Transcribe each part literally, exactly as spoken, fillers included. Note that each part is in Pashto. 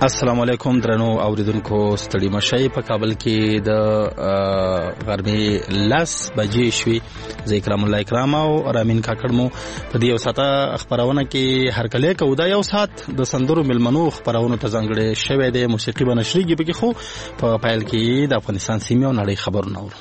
السلام علیکم درنو اوریدونکو ستړي مشي په کابل کې د غرمې لاس بجې شوي زه اکرام الله اکرام او رامین کاکړ مو په دې وساته خبرونه کې هر کله کو دا یو سات د سندرو ملمنو خبرونه ته ځانګړي شوی د موسیقي بنشريږي به خو په پایل کې د افغانستان سیمه او نړۍ خبرونه اورو.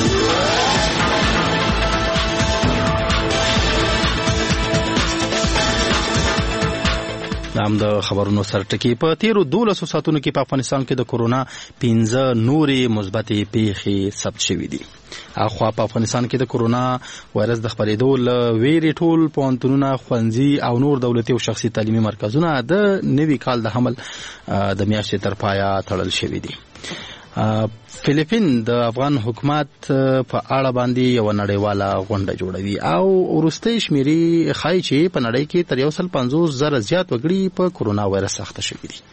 نام د خبرونو سرټکی په تیرو دولسو ساعتونو کې په افغانستان کې د کورونا پنځه نورې مثبتې پیښې ثبت شوې دي. اخوا په افغانستان کې د کورونا وایرس د خپرېدو له ویرې ټول پوهنتونونه، ښوونځي او نور دولتي او شخصي تعلیمي مرکزونه د نوي کال د حمل د میاشتې تر پایه تړل شوي دي. فلیپین د افغان حکومت په اړه باندې یو نړیواله غونډه جوړوي او ورستۍ شمیرې ښایي چې په نړۍ کې تر یو سل پنځوس زره زیات وګړي په کورونا وایرس اخته شوي دي.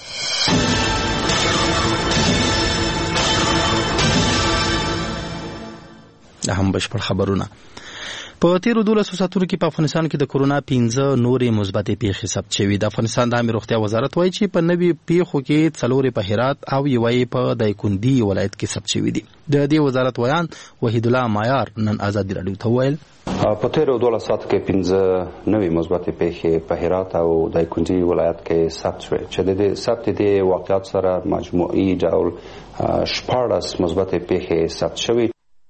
دا هم بشپړ خبرونه. په تیرو دولسو ساعتونو کې په افغانستان کې د کورونا پنځه نورې مثبتې پیښې ثبت شوي. د افغانستان د عامه روغتیا وزارت وایي چې په نوي پیښو کې څلورې په هرات او یوې په دایکنډي ولایت کې ثبت شوي دي. د دې وزارت ویان وحید الله مایار نن آزادي راډیو ته وویل په تیرو دولسو ساعتو کې پنځه نوې مثبتې پیښې په هرات او دایکنډي ولایت کې ثبت شوې چې د دې ثبت دي واقعیت سره مجموعي ډول شپاړس مثبتې پیښې ثبت شوې.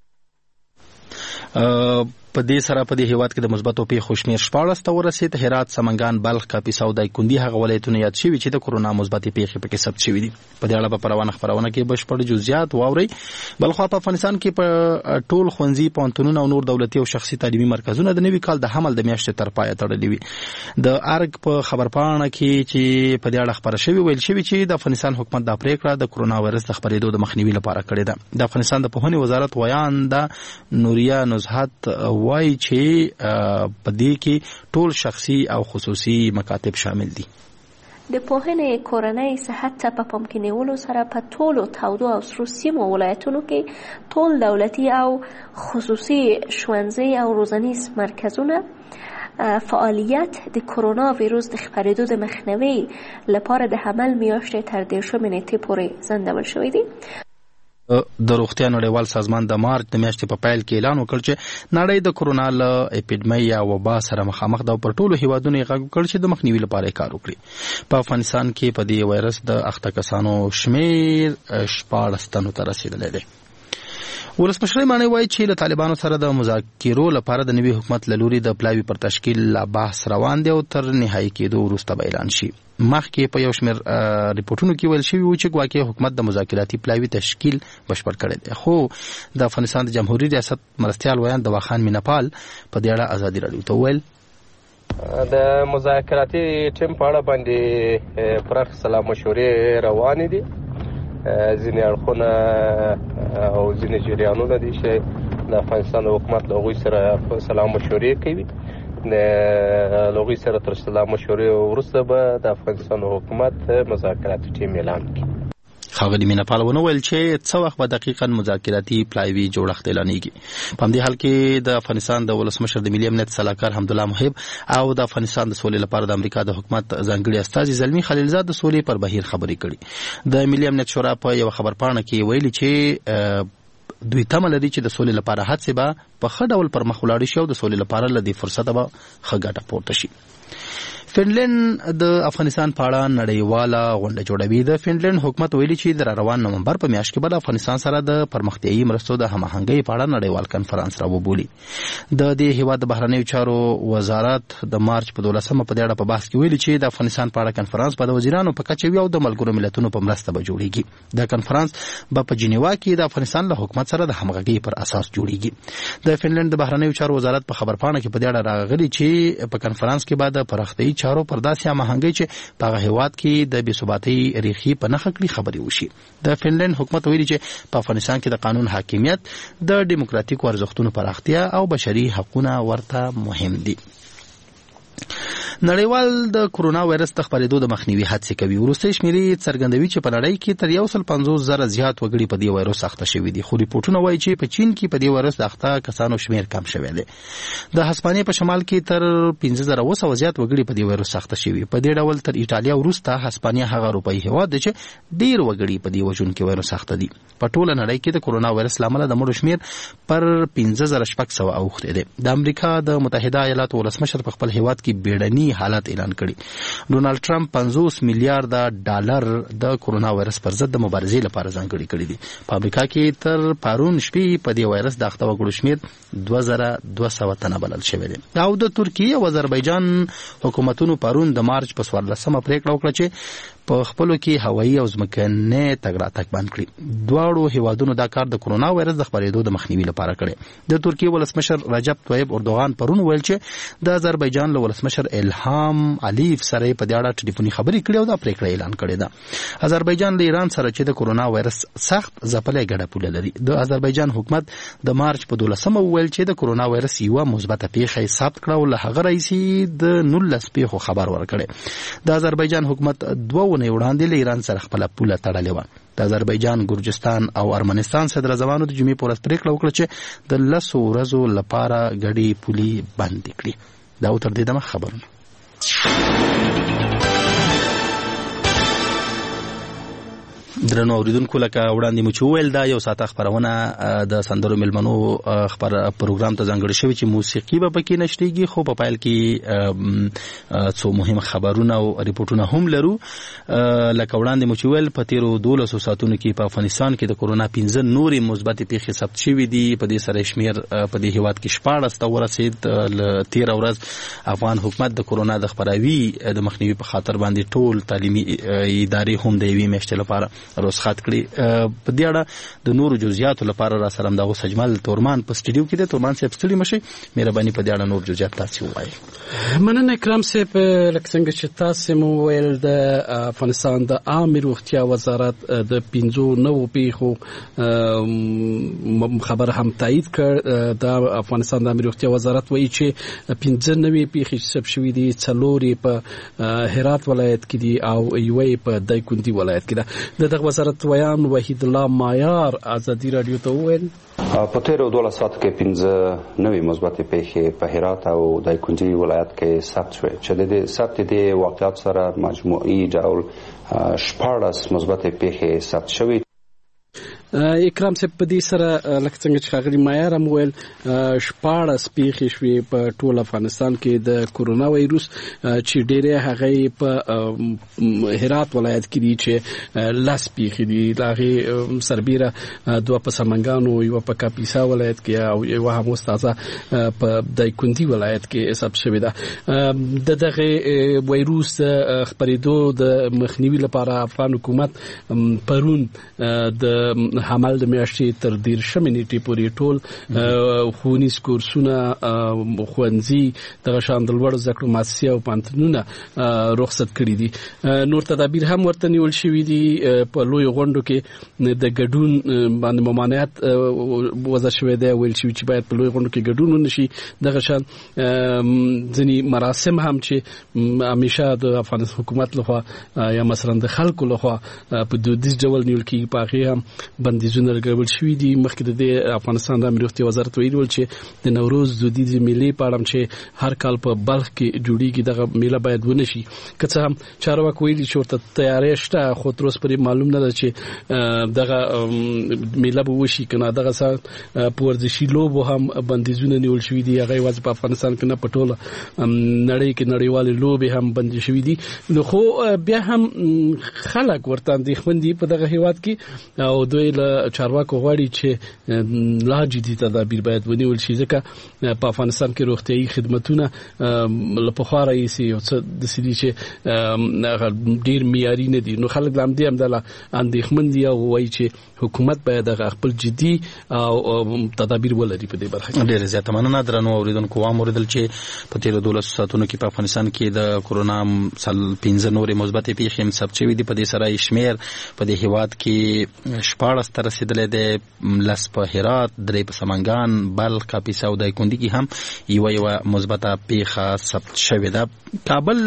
په دې سره په دې هیواد کې د مثبتو پیښو شمېر شپاړس ته ورسېد. هرات، سمنګان، بلخ، کاپیسا او دایکنډي هغه ولایتونه یاد شوي چې د کورونا مثبتې پیښې پکې ثبت شوي دي. په دې اړه په روانه خبرونه کې بشپړ جزئیات واورئ. بلخوا په افغانستان کې په ټول ښوونځي، پوهنتونونه او نور دولتي او شخصي تعلیمي مرکزونه د نوي کال د حمل د میاشتې تر پایه تړلي وي. د ارګ په خبرپاڼه کې چې په دې اړه خبره شوې ویل شوي چې د افغانستان حکومت د پریکړه د کورونا وایرس د خپرېدو د مخنیوي لپاره کړې ده. د افغانستان د پوهنې وزارت ویان د نوریا نزهت وایي چې په دې کې ټول شخصي او خصوصي مکاتب شامل دي. د پوهنې کورنۍ صحت ته په پام کې نیولو سره په ټولو تودو او سرو سیمو ولایتونو کې ټول دولتي او خصوصي ښوونځي او روزنیز مرکزونه فعالیت د کرونا ویروس د خپرېدو د مخنیوي لپاره د حمل میاشتې تر دېرشمې نیټې پورې ځنډول شوي دي. د روغتیا نړیوال سازمان د مارچ د میاشتې په پیل کې اعلان وکړ چې نړۍ د کورونا له اپیډمۍ یا وبا سره مخامخ ده او پر ټولو هیوادونو یې غږ وکړ چې د مخنیوي لپاره یې کار وکړي. په افغانستان کې په دې وایرس د اخته کسانو شمېر شپاړس تنو ته رسېدلی دی. ولسمشر مانی وایي چې له طالبانو سره د مذاکرو لپاره د نوي حکومت له لوري د پلاوي پر تشکیل لا بحث روان دی او تر نهایي کېدو وروسته به اعلان شي. مخکې په یو شمېر ریپورټونو کې ویل شوي وو چې ګواکې حکومت د مذاکراتي پلاوي تشکیل بشپړ کړی دی. خو د افغانستان د جمهوریت ریاست مرستیال ویان دواخان میناپال په دې اړه آزادي راډیو ته وویل د مذاکراتي ټیم په اړه باندې پراخ سلا مشورې روانې دي. ځینې اړخونه او ځینې جریانونه دي چې د افغانستان د حکومت له هغوی سره سلا مشورې کوي. د لوغي سره تر سلا مشورې وروسته به د افغانستان حکومت مذاکرات ټیم اعلان کړي. ښاغلي میناپال ونه ویل چې څه وخت به دقیقاً مذاکراتي پلاوي جوړښت اعلانېږي. په همدې حال کې د افغانستان د ولسمشر د ملي امنیت سلاکار حمدالله محب او د افغانستان د سولې لپاره د امریکا د حکومت ځانګړي استازي زلمي خلیلزاد د سولې پر بهیر خبرې کړي. د ملي امنیت شورا په یو خبرپاڼه کې ویلي چې دوی تمه لري چې د سولې لپاره هڅې به په ښه ډول پر مخ ولاړې شي او د سولې لپاره له دې فرصته به ښه ګټه پورته شي. فنلند د افغانستان په اړه نړیواله غونډه جوړوي. د فنلند حکومت ویلي چې د روان نومبر په میاشت کې به د افغانستان سره د پرمختیایي مرستو د هماهنګۍ په اړه نړیوال کنفرانس راوبولي. د دې هیواد د بهرنیو چارو وزارت د مارچ په دولسمه په دې اړه په بحث کې ویلي چې د افغانستان په اړه کنفرانس به د وزیرانو په کچه وي او د ملګرو ملتونو په مرسته به جوړیږي. دا کنفرانس به په جنیوا کې د افغانستان له حکومت سره د همغږۍ پر اساس جوړیږي. د فنلند د بهرنیو چارو وزارت په خبرپاڼه کې په دې اړه راغلي چې په کنفرانس کې به د پراختیایي چارو پر داسې هماهنګۍ چې په هغه هیواد کې د بې ثباتۍ ریښې په نښه کړي خبرې وشي. د فنلند حکومت ویلي چې په افغانستان کې د قانون حاکمیت، د ډیموکراتیکو ارزښتونو پراختیا او بشري حقونه ورته مهم دي. نړیوال د کورونا وایرس د خپرېدو د مخنیوي هڅې کوي. وروستۍ شمیرې څرګندوي چې په نړۍ کې تر یو سل پنځوس زره زیات وګړي په دې وایرس اخته شوي دي، خو ریپورټونه وایي چې په چین کې په دې وایرس د اخته کسانو شمیر کم شوی دی. د هسپانیا په شمال کې تر پنځه زره اوه سوه زیات وګړي په دې وایرس اخته شوي. په دې ډول تر ایټالیا وروسته هسپانیا هغه اروپایي هېواد دی چې ډېر وګړي په دې وژونکي وایرس اخته دي. په ټوله نړۍ کې د کورونا وایرس له امله د مړو شمیر پر پنځه زره شپږ سوه اوښتی دی. د امریکا د متحده ایالاتو ولسمشر په خپل هېواد کې بیړني حالت اعلان کړي. ډونالډ ټرمپ پنځوس میلیارډه ډالر د کورونا وایرس پر ضد د مبارزې لپاره ځانګړي کړي دي. په امریکا کې تر پرون شپې په دې وایرس د اخته وګړو شمیر دوه زره دوه سوه تنه بلل شوی دی. او د ترکیې او آذربایجان حکومتونو پرون د مارچ په څوارلسمه پریکړه وکړه چې په خپلو کې هوایي او ځمکنی تګ راتګ بند کړي. دواړو هیوادونو دا کار د کورونا وایرس د خپرېدو د مخنیوي لپاره کړی. د ترکیې ولسمشر رجب طیب اردوغان پرون ویل چې د آذربایجان له ولسمشر الهام علیف سره په دې اړه ټلیفوني خبرې کړې او دا پریکړه اعلان کړې ده. آذربایجان له ایران سره چې د کورونا وایرس سخت ځپلې ګډه پوله لري. د آذربایجان حکومت د مارچ په دولسمه وویل چې د کورونا وایرس یوه مثبته پیښه یې ثبت کړه او له هغه راهیسې د نولس پیښو خبر ورکړی. د آذربایجان حکومت دوه اونۍ وړاندې له ایران سره خپله پوله تړلې وه. د آذربایجان، ګرجستان او ارمنستان صدراعظمانو د جمعې په ورځ پریکړه وکړه چې د لسو ورځو لپاره ګډې پولې بندې کړي. دا و تر دې دمه خبرونه. درنو اوریدونکو، لکه وړاندې مو چې وویل دا یو ساعته خپرونه د سندرو مېلمنو خبر پروګرام ته ځانګړې شوې چې موسیقي به پکې نشتېږي، خو په پایل کې څو مهم خبرونه او ریپورټونه هم لرو. لکه وړاندې مو چې وویل په تېرو دولسو ساعتونو کې په افغانستان کې د کورونا پنځه نورې مثبتې پیښې ثبت شوي دي. په دې سره شمیر په دې هېواد کې شپاړس ته ورسېد. له تېره ورځ افغان حکومت د کورونا د خپراوي د مخنیوي په خاطر باندې ټول تعلیمي ادارې هم د یوې میاشتې لپاره رخصت کړي. په دې اړه د نورو جزئیاتو لپاره را سره همدغه سجمل تورمان په سټډیو کې دی. تورمان صاحب ستړي مشئ، مهرباني په دې اړه نور جزئیات تاسو ووایئ. مننه اکرام صاحب. لکه څنګه چې تاسو مو ویل د افغانستان د عامه روغتیا وزارت د پنځو نوو پیښو خبر هم تایید کړ. د افغانستان د عامه روغتیا وزارت وایي چې پنځه نوې پیښې ثبت شوې دي، څلور په هرات ولایت کې دي او یوې په دایکنډي ولایت کې ده. د وزارت ویان وحید الله مایار ازادي رادیو ته وویل په تیرو دولس ساعتو کې پنځه نوې مثبتې پیښې په هرات او دایکنډي ولایت کې ثبت شوې چې د ثبت دې واقعیت سره مجموعي ډول شپاړس مثبتې پیښې ثبت شوې. اکرام صاحب په دې سره لکه څنګه چې ښاغلي مایار هم ویل شپاړس پیښې شوې په ټول افغانستان کې د کورونا وایروس چې ډېرې هغه په هرات ولایت کې دي چې لس پیښې دي. د هغې سربیره دوه په سمنګانو، یوه په کاپیسا ولایت کې او یوه هم استاذه په دایکنډي ولایت کې ثبت شوې ده. د دغه وایروس خپرېدو د مخنیوي لپاره افغان حکومت پرون د حمل د میاشتې تر دیرشمې نیټې پورې ټول ښوونیز کورسونه، ښوونځي، دغه شان د لوړو زده کړو مؤسسې او پوهنتونونه رخصت کړي دي. نور تدابیر هم ورته نیول شوي دي. په لویو غونډو کې د ګډون باندې ممانعت وضع شوی دی. ویل شوي چې باید په لویو غونډو کې ګډون ونه شي. دغه شان ځینې مراسم هم چې همیشه د افغانستان حکومت لخوا یا مثلا د خلکو لخوا په دودیز ډول نیول کېږي، په هغې هم بندیزونه لګول شوي دي. مخکې د دې افغانستان د عامه روغتیا وزارت ویلي ول چې د نوروز دودیزې میلې په اړه چې هر کال په بلخ کې جوړیږي دغه میله باید ونه شي. که څه هم چارواکو ویلي چې ورته تیاری شته، خو تر اوسه پورې معلوم نه ده چې دغه میله به وشي که نه. دغه څه په ورزشي لوبو هم بندیزونه نیول شوي دي. هغه یوازې په افغانستان کې نه، په ټوله نړۍ کې نړیوالې لوبې هم بندې شوي دي. نو خو بیا هم خلک ورته اندېښمن دي په دغه هېواد کې او دوی له چارواکو غواړي چې لا جدي تدابیر باید ونیول شي، ځکه په افغانستان کې روغتیايي خدمتونه له پخوا راهیسې یو څه داسې دي چې ډېر معیاري نه دي. نو خلک له همدې همدله اندېښمن دي او وایي چې حکومت باید هغه خپل جدي او تدابیر ولري په دې برخه کې. ډېره زیاته مننه. درنو اوریدونکو، وام اورېدل چې په تېرو دولسو ساعتونو کې په افغانستان کې د کورونا پنځه نورې مثبتې پیښې هم ثبت شوي دي. په دې سره یې شمېر په دې هېواد کې شپاړس ورځ ته رسیدلی دی، لس په هرات، درې په سمنګان، بلخ، کاپیسا او دایکنډي کې هم یوه یوه مثبته پیښه ثبت شوې ده. کابل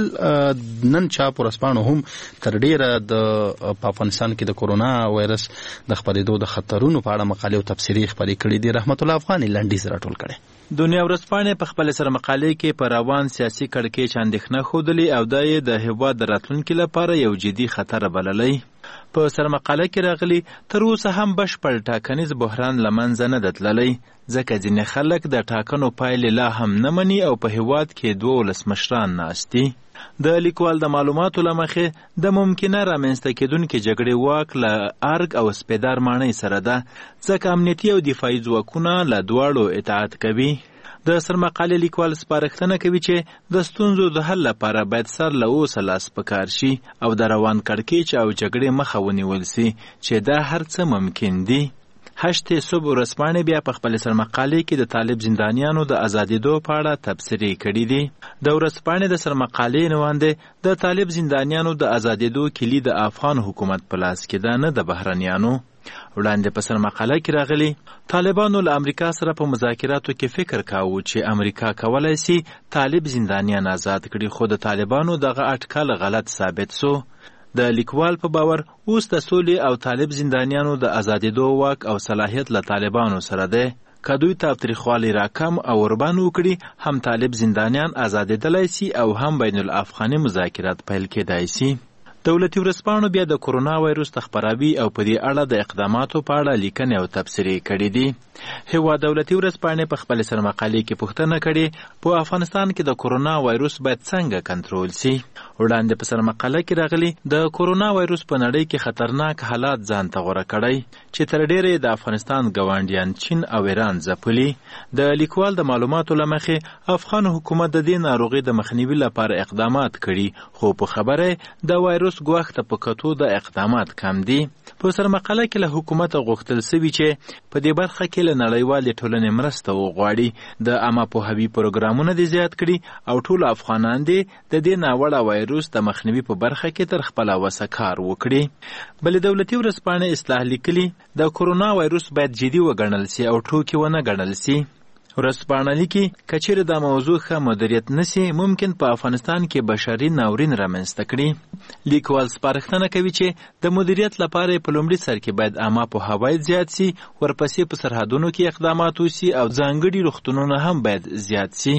نن چاپ ورځپاڼو هم تر ډیره د په افغانستان کې د کورونا وایرس د خپرېدو د خطرونو په اړه مقالې او تبصرې خپرې کړي دي. رحمت الله افغاني لنډیز راټول کړی. دنیا ورځپاڼې په خپل سره مقالې کې په روان سیاسي کړکېچ اندېښنه ښودلې او دا یې د هېواد د راتلونکي لپاره یو جدي خطر بللی. په سرمقاله کې راغلي تر اوسه هم بشپړ ټاکنیز بحران له منځه نه ده تللی، ځکه ځینې خلک د ټاکنو پایلې لا هم نه مني او په هېواد کې دوه ولسمشران ناست دي. د لیکوال د معلوماتو له مخې د ممکنه رامنځته کېدونکې جګړې واک له ارګ او سپېدار ماڼۍ سره ده، ځکه امنیتي او دفاعي ځواکونه له دواړو اطاعت کوي. د سرمقالې لیکوال سپارښتنه کوي چې د ستونزو د حل لپاره باید سر له اوسه لاس په کار شي او د روان کړکېچ او جګړې مخه ونیول سي، چې دا هر څه ممکن دي. هشتې صبح ورځپاڼې بیا په خپل سرمقالې کې د طالب زندانیانو د ازادېدو په اړه تبصرې کړي دي. د ورځپاڼې د سرمقالې نوانده د طالب زندانیانو د ازادېدو کلي د افغان حکومت په لاس کې ده، نه د بهرنیانو. وړاندې په سرمقاله کې راغلي طالبانو له امریکا سره په مذاکراتو کې فکر کاوه چې امریکا کولای سي طالب زندانیان آزاد کړي، خو د طالبانو دغه اټکل غلط ثابت سو. د لیکوال په باور اوس د سولې او طالب زندانیانو د ازادېدو واک او صلاحیت له طالبانو سره دی. که دوی تاوتریخوالی راکم او وربان وکړي، هم طالب زندانیان آزادېدلی سي او هم بین الافغاني مذاکرات پیل کېدای سي. دولتي ورځپاڼو بیا د کورونا وایرس د خپراوي او په دې اړه د اقداماتو په اړه لیکنې او تبصرې کړي دي. هېواد دولتي ورځپاڼې په خپل سرمقالې کې پوښتنه کړې په افغانستان کې د کورونا وایرس باید څنګه کنټرول سي. وړاندې په سرمقاله کې راغلي د کورونا وایرس په نړۍ کې خطرناک حالات ځان ته غوره کړی، چې تر ډیره د افغانستان ګاونډیان چین او ایران ځپلي. د لیکوال د معلوماتو له مخې افغان حکومت د دې ناروغۍ د مخنیوي لپاره اقدامات کړي، خو په خبره د وایرس ګواښ ته په کتو د اقدامات کم دي. په سرمقاله کې له حکومته غوښتل سوي چې په دې برخه کې له نړیوالې ټولنې مرسته وغواړي، د عامه پوهاوي پروګرامونه دې زیات کړي او ټول افغانان دې د دې ناوړه وایرس د مخنیوي په برخه کې تر خپله وسه کار وکړي. بلې دولتي ورځپاڼې اصلاح لیکلي د کورونا وایرس باید جدي وګڼل سي او ټوکې ونه ګڼل سي. ورځپاڼه لیکي که چیرې دا موضوع ښه مدیریت نسي، ممکن په افغانستان کې بشري ناورین رامنځته کړي. لیکوال سپارښتنه کوي چې د مدیریت لپاره په لومړي سر کې باید عامه پوهاوی زیات سي، ورپسې په سرحدونو کې اقدامات وسي او ځانګړي روغتونونه هم باید زیات سي.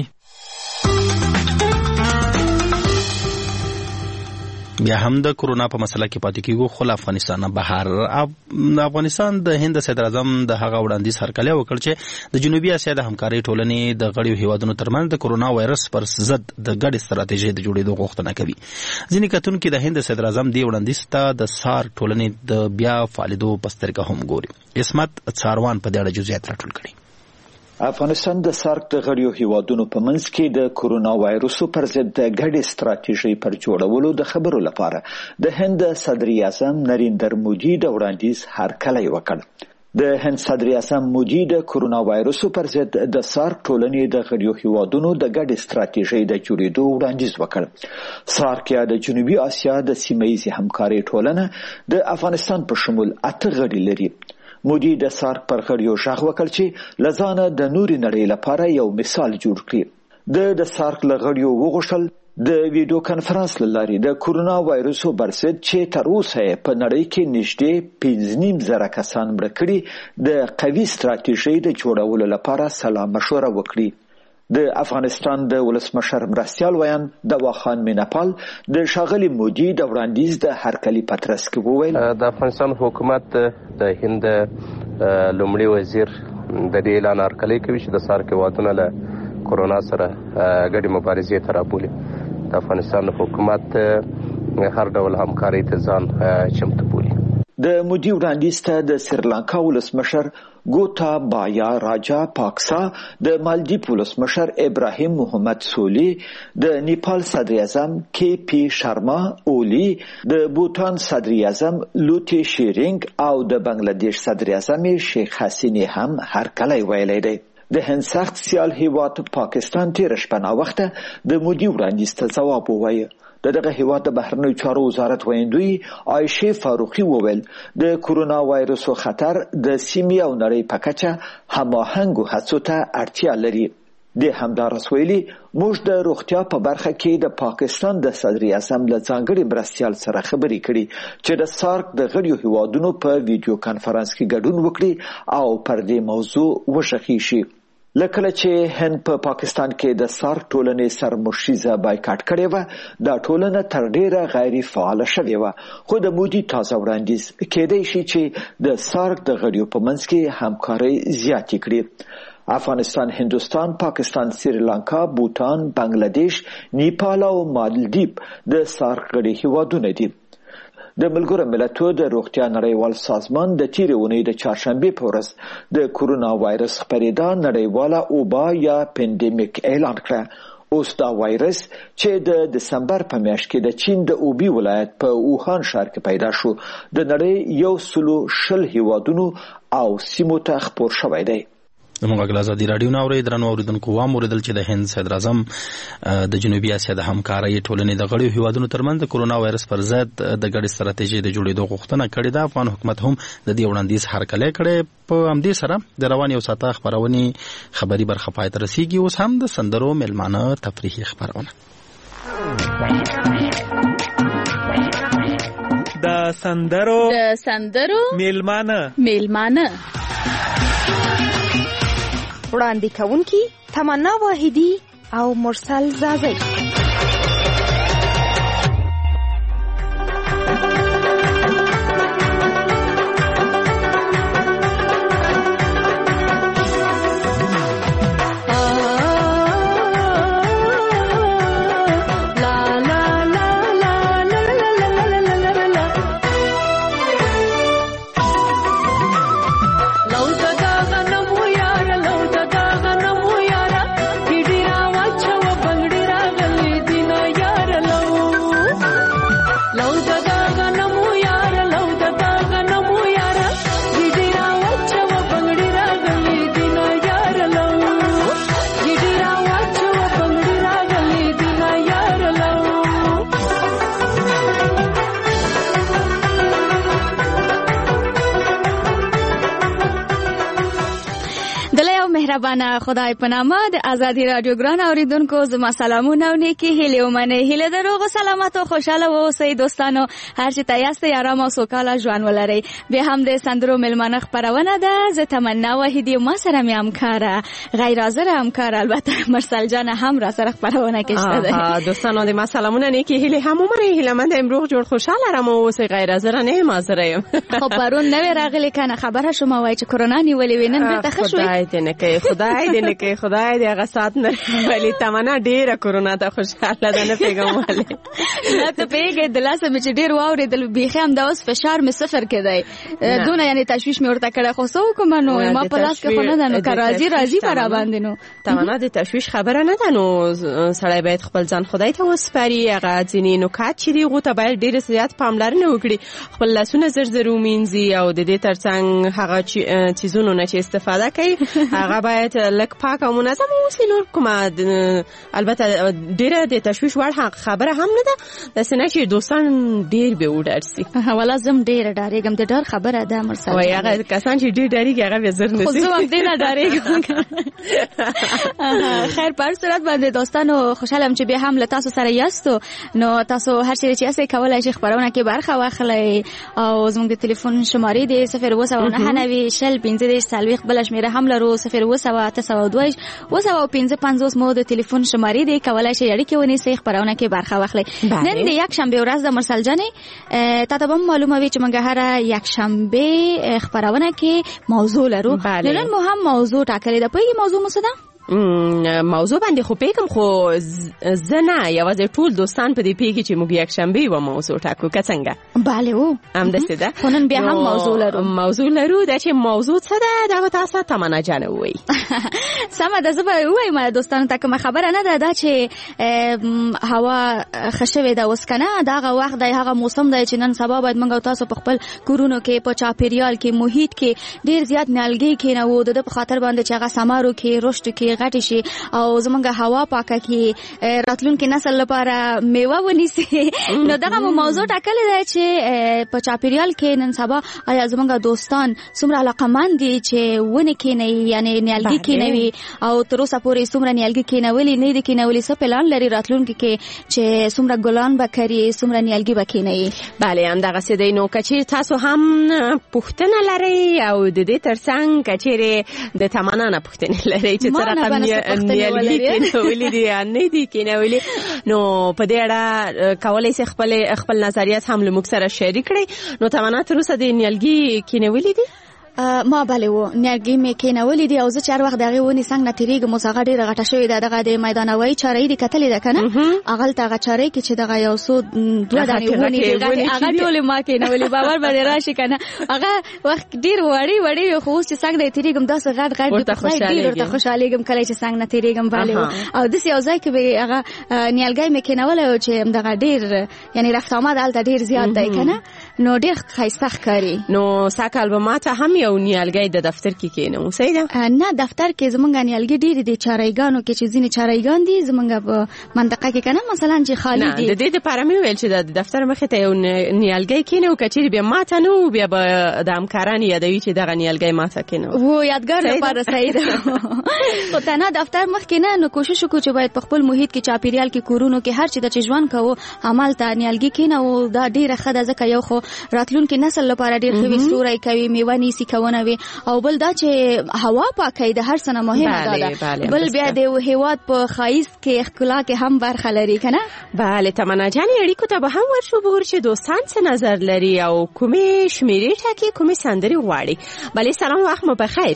بیا هم د کورونا په مسله کې پاتې کیږو، خو له افغانستان بهر افغانستان د هند صدر اعظم د هغه وړاندیز هرکلی وکړ چې د جنوبي اسیا د همکارۍ ټولنې د غړیو هیوادونو ترمنځ د کورونا وایرس پر ضد د ګډې ستراتیژۍ د جوړېدو غوښتنه کوي. ځینې کتونکي د هند صدر اعظم دې وړاندیز ته د سار ټولنې د بیا فعالېدو په سترګه هم ګوري. عصمت څاروان په دې اړه جزئیات راټول کړي. افغانستان د سارک د غړیو هیوادونو په منځ کې د کورونا وایرس پر ضد د ګډې ستراتیژۍ پر جوړولو د خبرو لپاره د هند صدر اعظم نریندر مودي د وړاندیز هرکلی وکړ. د هند صدر اعظم مودي د کورونا وایرس پر ضد د سارک ټولنې د غړیو هیوادونو د ګډې ستراتیژۍ د جوړېدو وړاندیز وکړ. سارک یا د جنوبي اسیا د سیمه ییزې همکارۍ ټولنه د افغانستان په شمول اته غړي لري. مودي د سارک پر غړیو غږ وکړ چې له ځانه د نورې نړۍ لپاره یو مثال جوړ کړي. د د سارک له غړیو وغوښتل د ویډیو کانفرنس له لارې د کورونا وایرس پر ضد چې تر اوسه په نړۍ کې نږدې پنځه نیم زره کسان مړه کړي د قوي ستراتیژۍ د جوړولو لپاره سلا مشوره وکړي. د افغانستان د ولسمشر مرستیال ویان دواخان میناپال د ښاغلي مودي د وړاندیز د هرکلي په ترڅ کې وویل د افغانستان حکومت د هند لومړي وزیر د دې اعلان هرکلی کوي چې د سارک هیوادونه له کورونا سره ګډې مبارزې ته رابولي. د افغانستان حکومت هر ډول همکارۍ ته ځان چمتو بولي. د مودي وړاندیز ته د سریلانکا ولسمشر ګوتا بایا راجا پاکسا، د مالدیپ ولسمشر ابراهیم محمد سولی، د نیپال صدر اعظم کی پی شرما اولی، د بوتان صدر اعظم لوتی شیرینگ او د بنگلادیش صدر اعظم شیخ حسینی هم هرکلی ویلی دی. د هند سخت سیال هیواد پاکستان تیر شپه ناوخته د مودي وړاندیز ته ځواب ووایه. د دغه هیواد د بهرنیو چارو وزارت ویندوی عایشه فاروقی وویل د کورونا وایرس خطر د سیمې او نړۍ په کچه هماهنګو هڅو ته اړتیا لري. د همدارس ویلي موږ د روغتیا په برخه کې د پاکستان د صدر اعظم له ځانګړي مرستیال سره خبرې کړي چې د سارک د غړیو هیوادونو په ویډیو کانفرنس کې ګډون وکړي او پر دې موضوع وشخي شي. لکه چې هند په پا پاکستان کې د سارک ټولنې سرمشریزه بایکاټ کړې و، دا ټولنه تر ډیره غیر فعال شوې و، خو د مودي تازه وړاندیز کېدای شي چې د سارک د غړیو په منځ کې همکاري زیاتې کړي. افغانستان، هندوستان، پاکستان، سریلانکا، بوتان، بنگلاديش، نیپال او مالدیپ د سارک غړي هیوادونه دي. د ملګرو ملتونو د روغتیا نړیوال سازمان د تیرې اونۍ د چهارشنبې په ورځ د کورونا وایرس خپرېدا نړیواله وبا یا پاندیمیک اعلان کړه. اوس دا وایرس چې د دسمبر په میاشت کې د چین د اوبی ولایت په ووهان ښار کې پیدا شو، د نړۍ یو سلو شل هیوادونو او سیمو ته خپور شوی دی. د موږ غلازادي رادیو نو اوري درنو اوریدونکو وام اوریدل چې د هند صدر اعظم د جنوبي اسیا د همکارۍ ټولنې د غړیو هیوادونو ترمنځ د کورونا وایرس پر ضد د ګډ ستراتیژي د جوړېدو غوښتنه کړې ده. افغان حکومت هم د دې وړاندیز هرکلی کړی. په همدې سره د روان یو ساعته خبرونې خبري برخه پای ته رسیږي. اوس هم د سندرو میلمانه تفریحي خبرونه. د سندرو د سندرو میلمانه میلمانه وړاندې کوونکی تمنا واحدی او مرسل زازی. مهربانه خدای په نامه د ازادي رادیو ګران اوریدونکو زما سلامونه او نیکی هیله ومنه. هیله دروغ سلامت او خوشاله اوسئ دوستانو. هر چی تاسو ته آرام او سوکاله ژوند ولرئ. به هم د سندرو ملمنه خبرونه ده. زه تمنا واحدی ما سره می همکاره غیر حاضر همکار البته مرسل جان هم را سره خبرونه کشته ده. دوستانو د ما سلامونه نیکی هیله هم عمر هیله من امروز جوړ خوشاله رم او اوسئ غیر حاضر نه ما سره یم. خب پرون نو راغلی کنه خبره شما وای چې کرونا نیولې وینن به تخښوي. خدای دې نه کوي خدای دې نه کوي خدای دې هغه سات نه ولی تمنا ډیره کورونا ته خوشاله ده نه پیغام ولې نه ته پیګه د لاسه چې ډیر واوري د بیخي هم د اوس فشار می صفر کېدای دونه یعنی تشویش می ورته کړه خو سو کوم نو ما په لاس کې خو نه ده نو راضي راضي پر باندې نو تمنا د تشویش خبره نه ده نو سړی باید خپل ځان خدای ته وسپاري. هغه ځینې نکات چې دی غو ته باید ډیر زیات پاملرنه وکړي، خپل لاسونه زر زر ومینځي او د دې ترڅنګ هغه چیزونو نه چې استفاده کوي هغه باید لک پاک او منظم اوسي. نور کومه البته ډیره د تشویش وړ خبره هم نه ده، داسې نه چې دوستان ډیر به وډارسي. ولا زم ډیر ډارېږم، د ډار خبره ده مرسل. وای هغه کسان چې ډیر ډارېږي هغه به زر نه خو زه هم ډیر ډارېږم. خیر په صورت باندې دوستانو خوشحالم چې بیا هم له تاسو سره یاستو. نو تاسو هر څه چې تاسو کولای شئ خبرونه کې برخه واخلئ او زموږ د ټلیفون شمارې دی صفر اووه سوه نهه نوي شل پنځه دېرش څلوېښت بله شمېره هم لرو صفر اووه سوه اته سوه دوه ویشت اووه سوه پنځه پنځوس مو د ټلیفون شمارې دی، کولای شئ اړیکې ونیسئ خبرونه کې برخه واخلئ. نن د یکشنبې ورځ ده مرسل جانې، تا ته به معلومه وي چې موږ هره یکشنبې خبرونه کې موضوع لرو. نن مو هم موضوع ټاکلې ده. پوهېږې موضوع مو څه ده؟ موضوع باندې خو پیګم خو زه نه یوازې ټول دوستان په دې پیګي چې موږ یک شنبه و موضوع ټاکو که څنګه؟ bale و هم دسته ده. خو نن بیا هم موضوع لرو. موضوع لرو دا چې موضوع څه ده دا تاسو ته مانا جانه وای. سمه ده. زه به وایم دوستانو ته کوم خبره نه ده دا چې هوا خشوي ده اوس کنه داغه وخت دی هغه موسم دی چې نن سبا باید موږ تاسو په خپل کورونو کې په چاپیریال کې محیط کې ډیر زیات نیالګي کېنو د په خاطر باندې چې هغه سمارو کې رشد کې غټي غټي شي او زمونږ هوا پاکه کی راتلونکي نسل لپاره میوه ونیسي. نو دغه موضوع ټاکلې ده چې په چاپیریال کې نن سبا آیا زمونږ دوستان څومره علاقمند دي چې ونه کینوي یعنی نیالګي کینوي او تر اوسه پورې څومره نیالګي کینولي نه دي کینولي څه پلان لري راتلونکي کې چې څومره ګلان به کري څومره نیالګي به کینوي. بله همدغه څه دی. نو کچیر تاسو هم پوښتنه لري او د دې ترڅنګ کچیر د تمنا نه پوښتنه لري چې څه رقم نیالګي کینولي دي یا نه دي کینولي، نو په دې اړه کولای شي خپل خپل نظریات هم له موږ سره شریک کړئ. نو تمنا تر اوسه د نیالګي کینولي دي؟ ما بله و نیالګي مې کینولې دي او زه چې هر وخت دغه ونې څنګه نه تیریږم اوس هغه ډېره غټه شوې ده. دغه د میدانوي چارې دي کتلې ده که نه هغلته هغه چارې کې چې دغه یو څو دوه دانې ونې دي هغه ټولې ما کینولې باور به دې راشي که نه. هغه وخت ډېر وړې وړې وي خو اوس چې څنګه نه تیریږم داسې غټ غټ دي په خدای ډېر ورته خوشحالېږم کله چې څنګه نه تیریږم. بله و او داسې یو ځای کې به هغه نیالګی مې کینولی و چې دغه ډېر یعنې رفت آمد هلته ډېر زیات دی که نه نو ډېر ښایسته ښکاري. نو سږکال به ما ته هم یو نیالګی د دفتر کې کینو صحیح ده؟ نه دفتر کې زمونږ نیالګي ډېرې دي چارایګانو کې چې ځینې چارایګان دي زمونږ په منطقه کې که نه مثلا چې خالي دي. نه د دې دپاره مې ویل چې د دفتر مخې ته یو نیالګی کینو که چیرې بیا ما ته نه و بیا به د همکاران یادوي چې دغه نیالګی ما ته کینو و یادګار لپاره صحیح ده. خو تنها دفتر مخکې نه نو کوشش وکړو چې باید په خپل محیط کې چاپیریال کې کورونو کې هر چې د چې ژوند کوو همالته نیالګي کینو. دا ډېره ښه ده ځکه یو خو راتلونکي نسل لپاره ډېر ښه وي ستوری کوي میوه نیسي کونه وي او بل دا چې هوا پاکه د هر څه نه مهمه ده. بل بیا د هیواد په ښایست کې ښکلا کې هم برخه لري که نه؟ بله تمنا جانې اړیکو ته به هم ورشو بګورو چې دوستان څه نظر لري او کومې شمېرې ټاکي کومې سندرې غواړي. بله سلام وخت مو بخیر.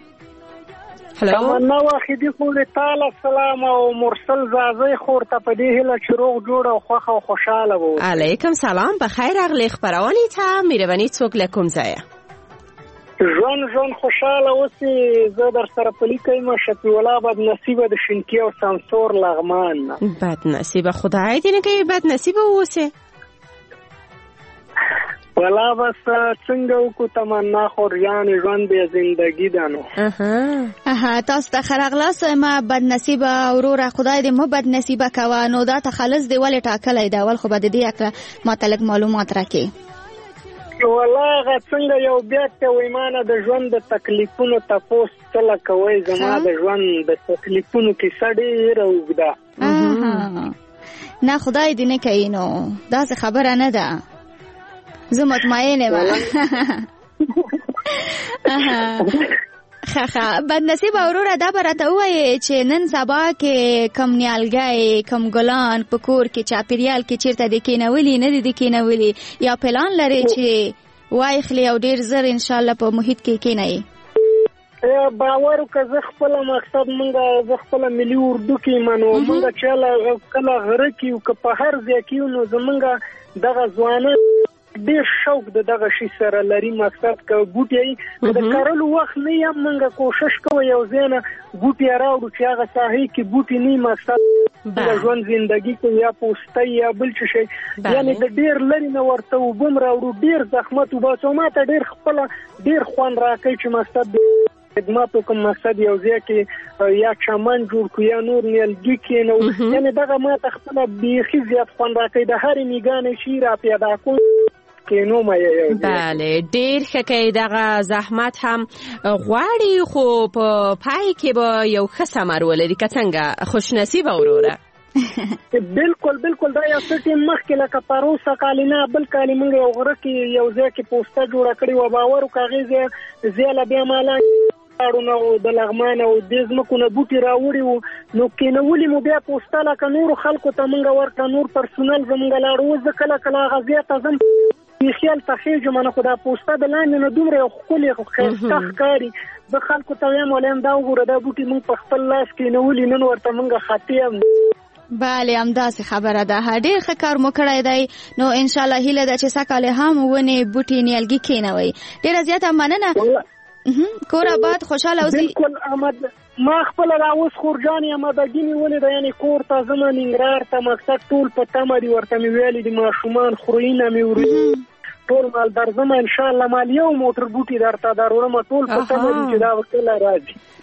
تمنا واحدي خور تعالی سلام او مرسل زازي خور ته په دې هله چې روغ جوړ او خوښ او خوشاله وو. علیکم سلام بخیر اغلی خبرونه ته مهرباني څوک له کوم ځای؟ ژوند ژوند خوشاله اوسې زه در سره پلي کوم شفیع الله بد نصیبه د شینکي او سانسور لغمان. بد نصیبه خدای دې نه کوي بد نصیبه اوسې. ولا بس څنګه وکړو تمنا خوریانې ژوند بیا زندګي ده نو. اها تاسو ته ښه راغلاست ما بد نصیبه وروره خدای دې مه بد نصیبه کوه. نو دا تخلص دې ولې ټاکلی ده؟ اول خو به د دې هکله ماته لږ معلومات راکړې. والله هغه څنګه یو بیا ته ویمانه د ژوند د تکلیفونو تپوس تله کوئ زما د ژوند د تکلیفونو کیسه ډېره اوږده. نه خدای دې نه کوي نو داسې خبره نه ده زه مطمئنه یم. خخه بد نصیب وروره دا به راته ووایې چې نن سبا کې کم نیالګی کم ګلان په کور کې چاپیریال کې چیرته دې کینولي نه دي دې کینولي یا پلان لري چې وایخلي او ډېر زر انشاءالله په محیط کې کینئ؟ باور که زه خپل مقصد مونږه زه خپل ملي اردو کې منو مونږه چې کله غره کې او که په هر ځای کې نو زمونږه دغه ځوانان ډېر شوق د دغه شي سره لري مقصد که بوټي د کرلو وخت نه یم مونږه کوشش کوو یو ځای نه بوټي راوړو چې هغه ساحې کې بوټي نه مقصد د ژوند زندګي کې یا پوسته یا بل څه شي یعنې د ډېر لرې نه ورته اوبه م راوړو ډېر زحمت وباسو ما ته ډېر خپله ډېر خوند راکوي چې مقصد خدماتو کوم مقصد یو ځای کې یا چمن جوړ کړو یا نور نیالګي کښېنو یعنې دغه ما ته خپله بیخي زیات خوند راکوي د هرې میګانې شي را پیدا کوم. بله ډیر ښه کوي دغه زحمت هم غواړي خو په پای کې به یو ښه ثمر ولري که څنګه خوشنصیبه وروره. بالکل بالکل دا یو څه ټیم مخکې لکه پروسه کال نه بل کال موږ یو غره کې یو ځای کې پوسته جوړه کړې وه باور وکړه هغې ځای ځای له بیا مالا نه د لغمان او دې ځمکو نه بوټي راوړي وو نو کېنولي مو بیا پوسته لکه نورو خلکو ته موږ ورکړه نور پرسونل زموږ لاړو اوس زه کله کله هغه ځای ته ځم خیال ته خېږم نه خو دا پوسته د لاندې نه دومره یو ښکلې ښایسته ښکاري زه خلکو ته وایم وایم دا وګوره دا بوټي موږ په خپل لاس کېنولي نن ورته موږ خطي یم. بله همداسې خبره ده ډېر ښه کار مو کړی دی نو انشاءالله هیله ده چې سږکال هم ونې بوټي نیالګي کېنوئ. ډېره زیاته مننه کور آباد خوشحاله اوسئ. بالکل احمد ما خپله را اوس خورجانې امادګي مې ولیده یعنې کور ته ځمه ننګرهار ته مقصد ټول په تمه دي ورته مې ویلي دي ماشومان خوریینه مې وروي ټول مال درځمه انشاءالله مال یو موټر بوټي درته دروړمه ټول په تمه دي چې دا به کله راځي.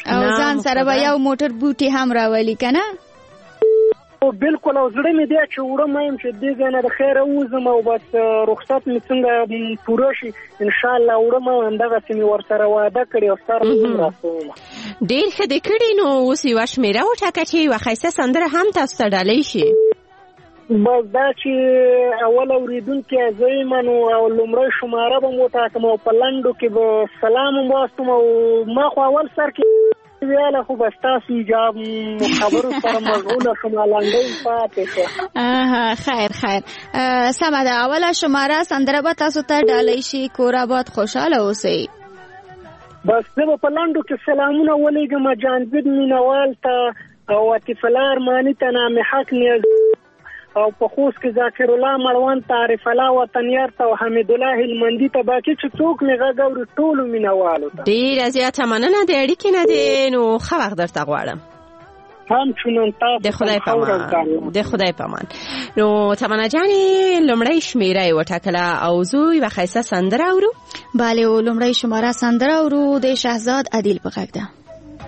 او ځان سره به یو موټر بوټي هم راولي کنه؟ او بالکل او زړه مې دی چې وړم یم چې دې ځای نه د خیره ووځم او بس رخصت مې څنګه پوره شي انشاءالله وړم او همدغسې مې ورسره واده کړې او سره مې هم راسوم. ډېر ښه دې کړي. نو اوس یوه شمېره وټاکه چې یوه ښایسته سندره هم تاسو ته ډالۍ شي. بس دا چې اول اورېدونکي زه یم نو او لومړی شماره به م وټاکم او په لنډو کې به سلام هم واستم او ما خو اول سر کې ویاله خو بس تاسو ایجاب خبرو سره مشغوله شوم لنډۍ پاتې شوه. خیر خیر سمه ده. اوله شماره سندره به تاسو ته ډالۍ شي. کور آباد خوشحاله اوسئ. بس زه به په لنډو کې سلامونه ولیږم جانبید مینوال ته او عطیف الله ارماني ته نام حق نیاز او په خوست کې ذاکر الله مړوند ته عارف الله وطنیار ته او حمید الله هلمندي ته باقي چې څوک مې غږ اوري ټولو مینوالو ته ډېره زیاته مننه. د اړیکې نه دی نو ښه وخت درته غواړم. همچنان تاسو د خدای په امان. د خدای په امان. نو تمنا جانې لومړی شمېره یې وټاکله او زه یوه ښایسته سندره اورو. بله او لومړی شماره سندره اورو د شهزاد عدیل په غږ ده.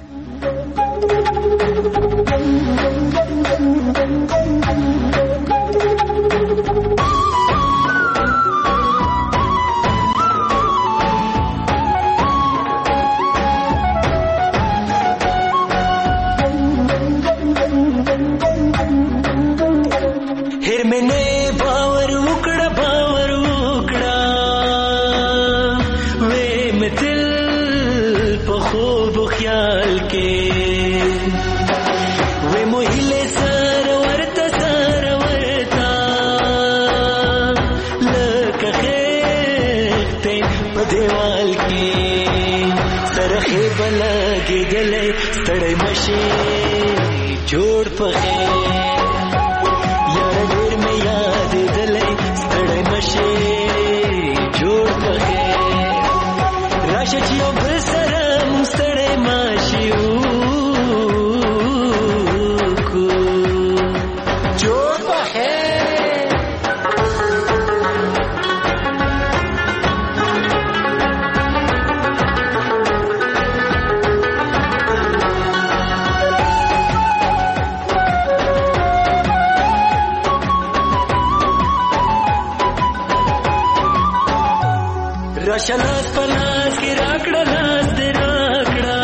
شلاس پلاس کی راکڑا لاس دے راکڑا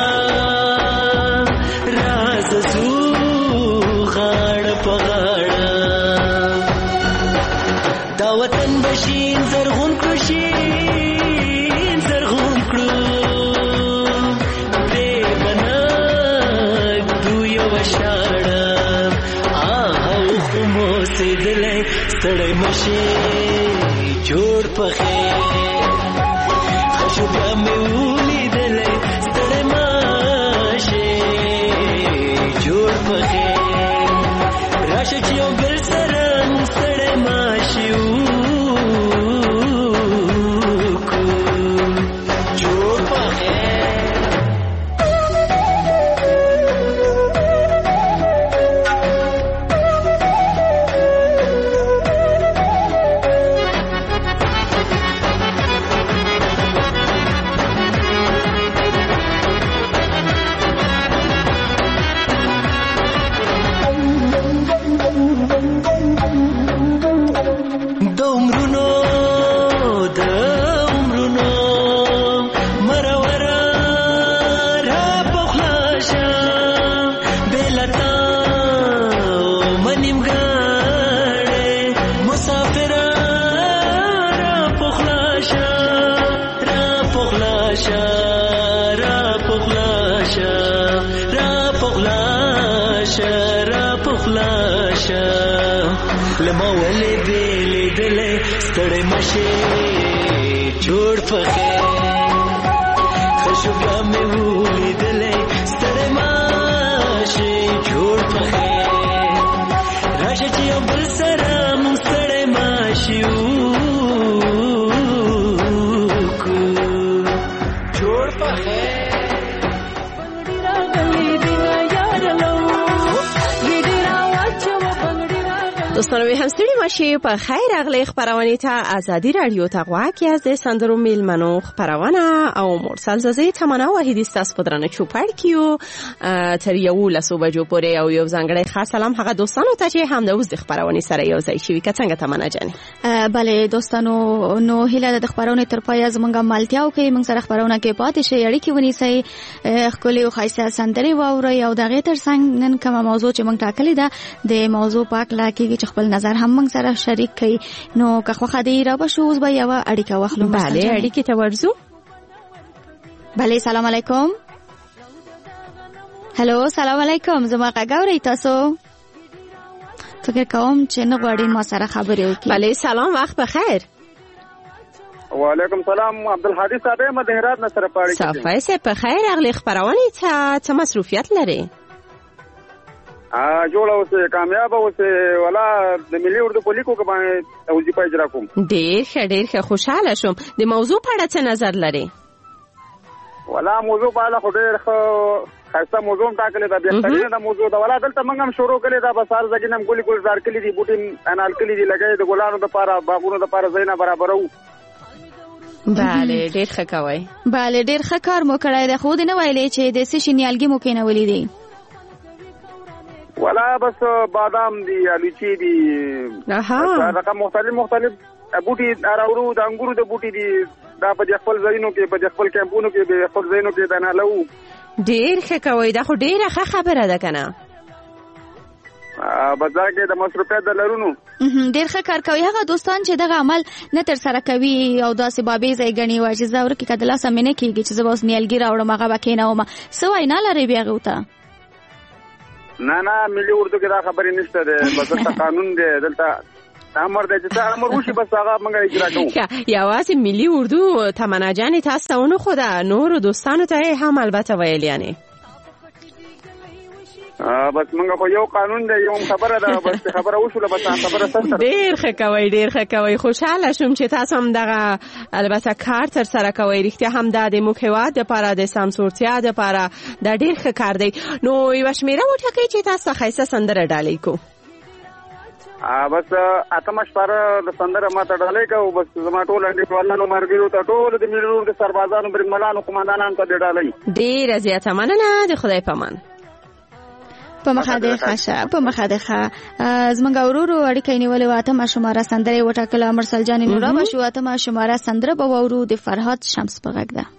راز سو غاڑ پغاڑا دا وطن بشین زرغون کروشین زرغون کرو بے بناک دویا وشاڑا آہا خمو سے دلے سڑے مشی جوڑ پخیر شوبیا مې ولیدلې ستړی ماشې جوړ پخې راشه چې یو بل سره موږ ستړی ماشې وکړو جوړ پخې جوړ پخې خوشبیا مې ولیدلې ستړی ماشې جوړ پخې راشه چې یو بل سره موږ ستړی ماشې وکړو جوړ پخې دوستانو به هم ستړي ماشي په خیر اغلی خبرونه ته ازادي رادیو ته غواکې از د سندرو میلمنو خبرونه او مرسل زازه تمنا واحدی ستاسو پدرانه چوپړ کیو تر یو لسو بجو پورې او یو ځانګړی خاص سلام هغه دوستانو ته چې هم د اوس د خبرونه سره یو ځای شي. که څنګه تمنا جانې؟ بله دوستانو، نو هیله د خبرونه تر پای زمونږه مالتیاو کې موږ سره خبرونه کې پاتې شي، اړیکې ونیسي، خپل او خاصه سندري واوري او دغه تر څنګ نن کومه موضوع چې موږ ټاکلې ده د موضوع پاک لاکې چې خپل نظر هم موږ سره شریک کړي. نو که خو خدای را بشو اوس به یو اړیکه واخلو. بله اړیکې ته ورځو. بله سلام علیکم. هلو سلام علیکم، زما غاوري تاسو؟ فکر کوم چې نه غواړي ما سره خبرې وکړي. بله سلام، وخت بخیر. وعلیکم سلام، عبدالحادی صاحب یم د هرات نه سره پاړی. صافای سه په خیر اغلی خبرونه ته څه مصروفیت لري؟ ا جوړ اوسه کامیاب اوسه ولا د ملي اردو په لیکو کې باندې وظیفه اجرا کوم. ډیر ښه ډیر ښه خوشاله شوم. د موضوع په اړه څه نظر لري؟ ولا موضوع په اړه خو ډیر ښه خاصه موضوع ټاکلې ده، بهترینه د موضوع ده. ولا دلته موږ هم شروع کړې ده، بس هر ځای نم ګولې ګلزار کړې دي، بوټي انال کړې دي، لګې د ګلانو لپاره باغونو لپاره زینا برابرو. بله ډیر ښه کوي. بله ډیر ښه کار مو کړی دی، خو دې نه ویلې چې د څه شي نیالګي مو کېنولې دي؟ ولا بس بادام دي، الوچي دي، اها رقم مختلف مختلف بوټي راوړو، د انګورو د بوټي دي، دا په خپل ځایونو کې په خپل کمپونو کې په خپل ځایونو کې دا نه لو. ډیر ښه کوي، دا خو ډیره ښه خبره ده کنه. ا بازار کې د مصرفات د لرونو ډیر ښه کار کوي. هغه دوستان چې دغه عمل نه تر سره کوي او داسې بابې ځای غني وای چې زاور کې کدلا سمینه کیږي چې زبوس نیالګي راوړم هغه بکینه ومه سوای نه لري بیا غوته. نه نه ملي اردو کې دا خبرې نشته ده، بس د قانون دی دلته امر دی چې امر وشي بس هغه موږ اجرا کوو. یوازې ملي اردو تمنا جان تاسو ونه خدا نور دوستانو ته هم البته ویل یعنی بس موږ خو یو قانون دی، یو خبره ده، بس خبره وشوله بس خبره سره. ډیر ښه کوي ډیر ښه کوي. خوشاله شوم چې تاسو هم دغه البته کار تر سره کوي. رښتیا هم د موخوات لپاره د سمسورتیا لپاره دا ډیر ښه کار دی. نو یو شمیره وټکې چې تاسو خاصه سندره ډالۍ کو. ا بس اتمه شپاره د سندره ماته ډالۍ کو، بس زما ټول انډیوالانو مرګرو ته ټول د مليونو د سربازانو برملانو قومندانانو ته ډالۍ. ډیر زیاته مننه، د خدای پامان. په مخاده ښه په مخاده ښه زمونږ ورورو اړیکې نیولې واته ما شماره سندره وټاکله. مرسل جان نورا بشو واته ما شماره سندره به ورو د فرهاد شمس په غږ ده.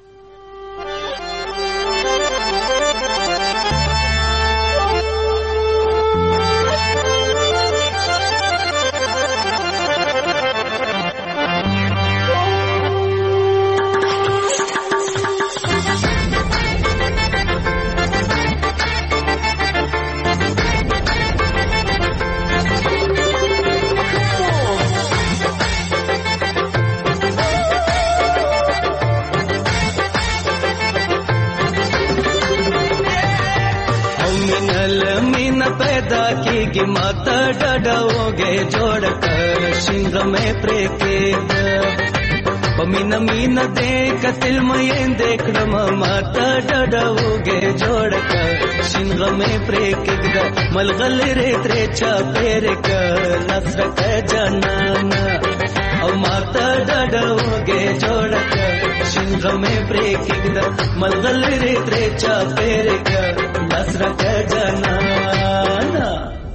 की माता डडोगे जोड़ कर शिंग में प्रेकेद पमीन मीन देख तिल में देख माता डडोगे जोड़ कर शिंग में प्रेकेद मलगल रे त्रेचा पेर कर नसर का जनाना और माता डडोगे जोड़ कर शिंग में प्रेकेद मलगल रे त्रेचा पेर कर नसर का जनाना.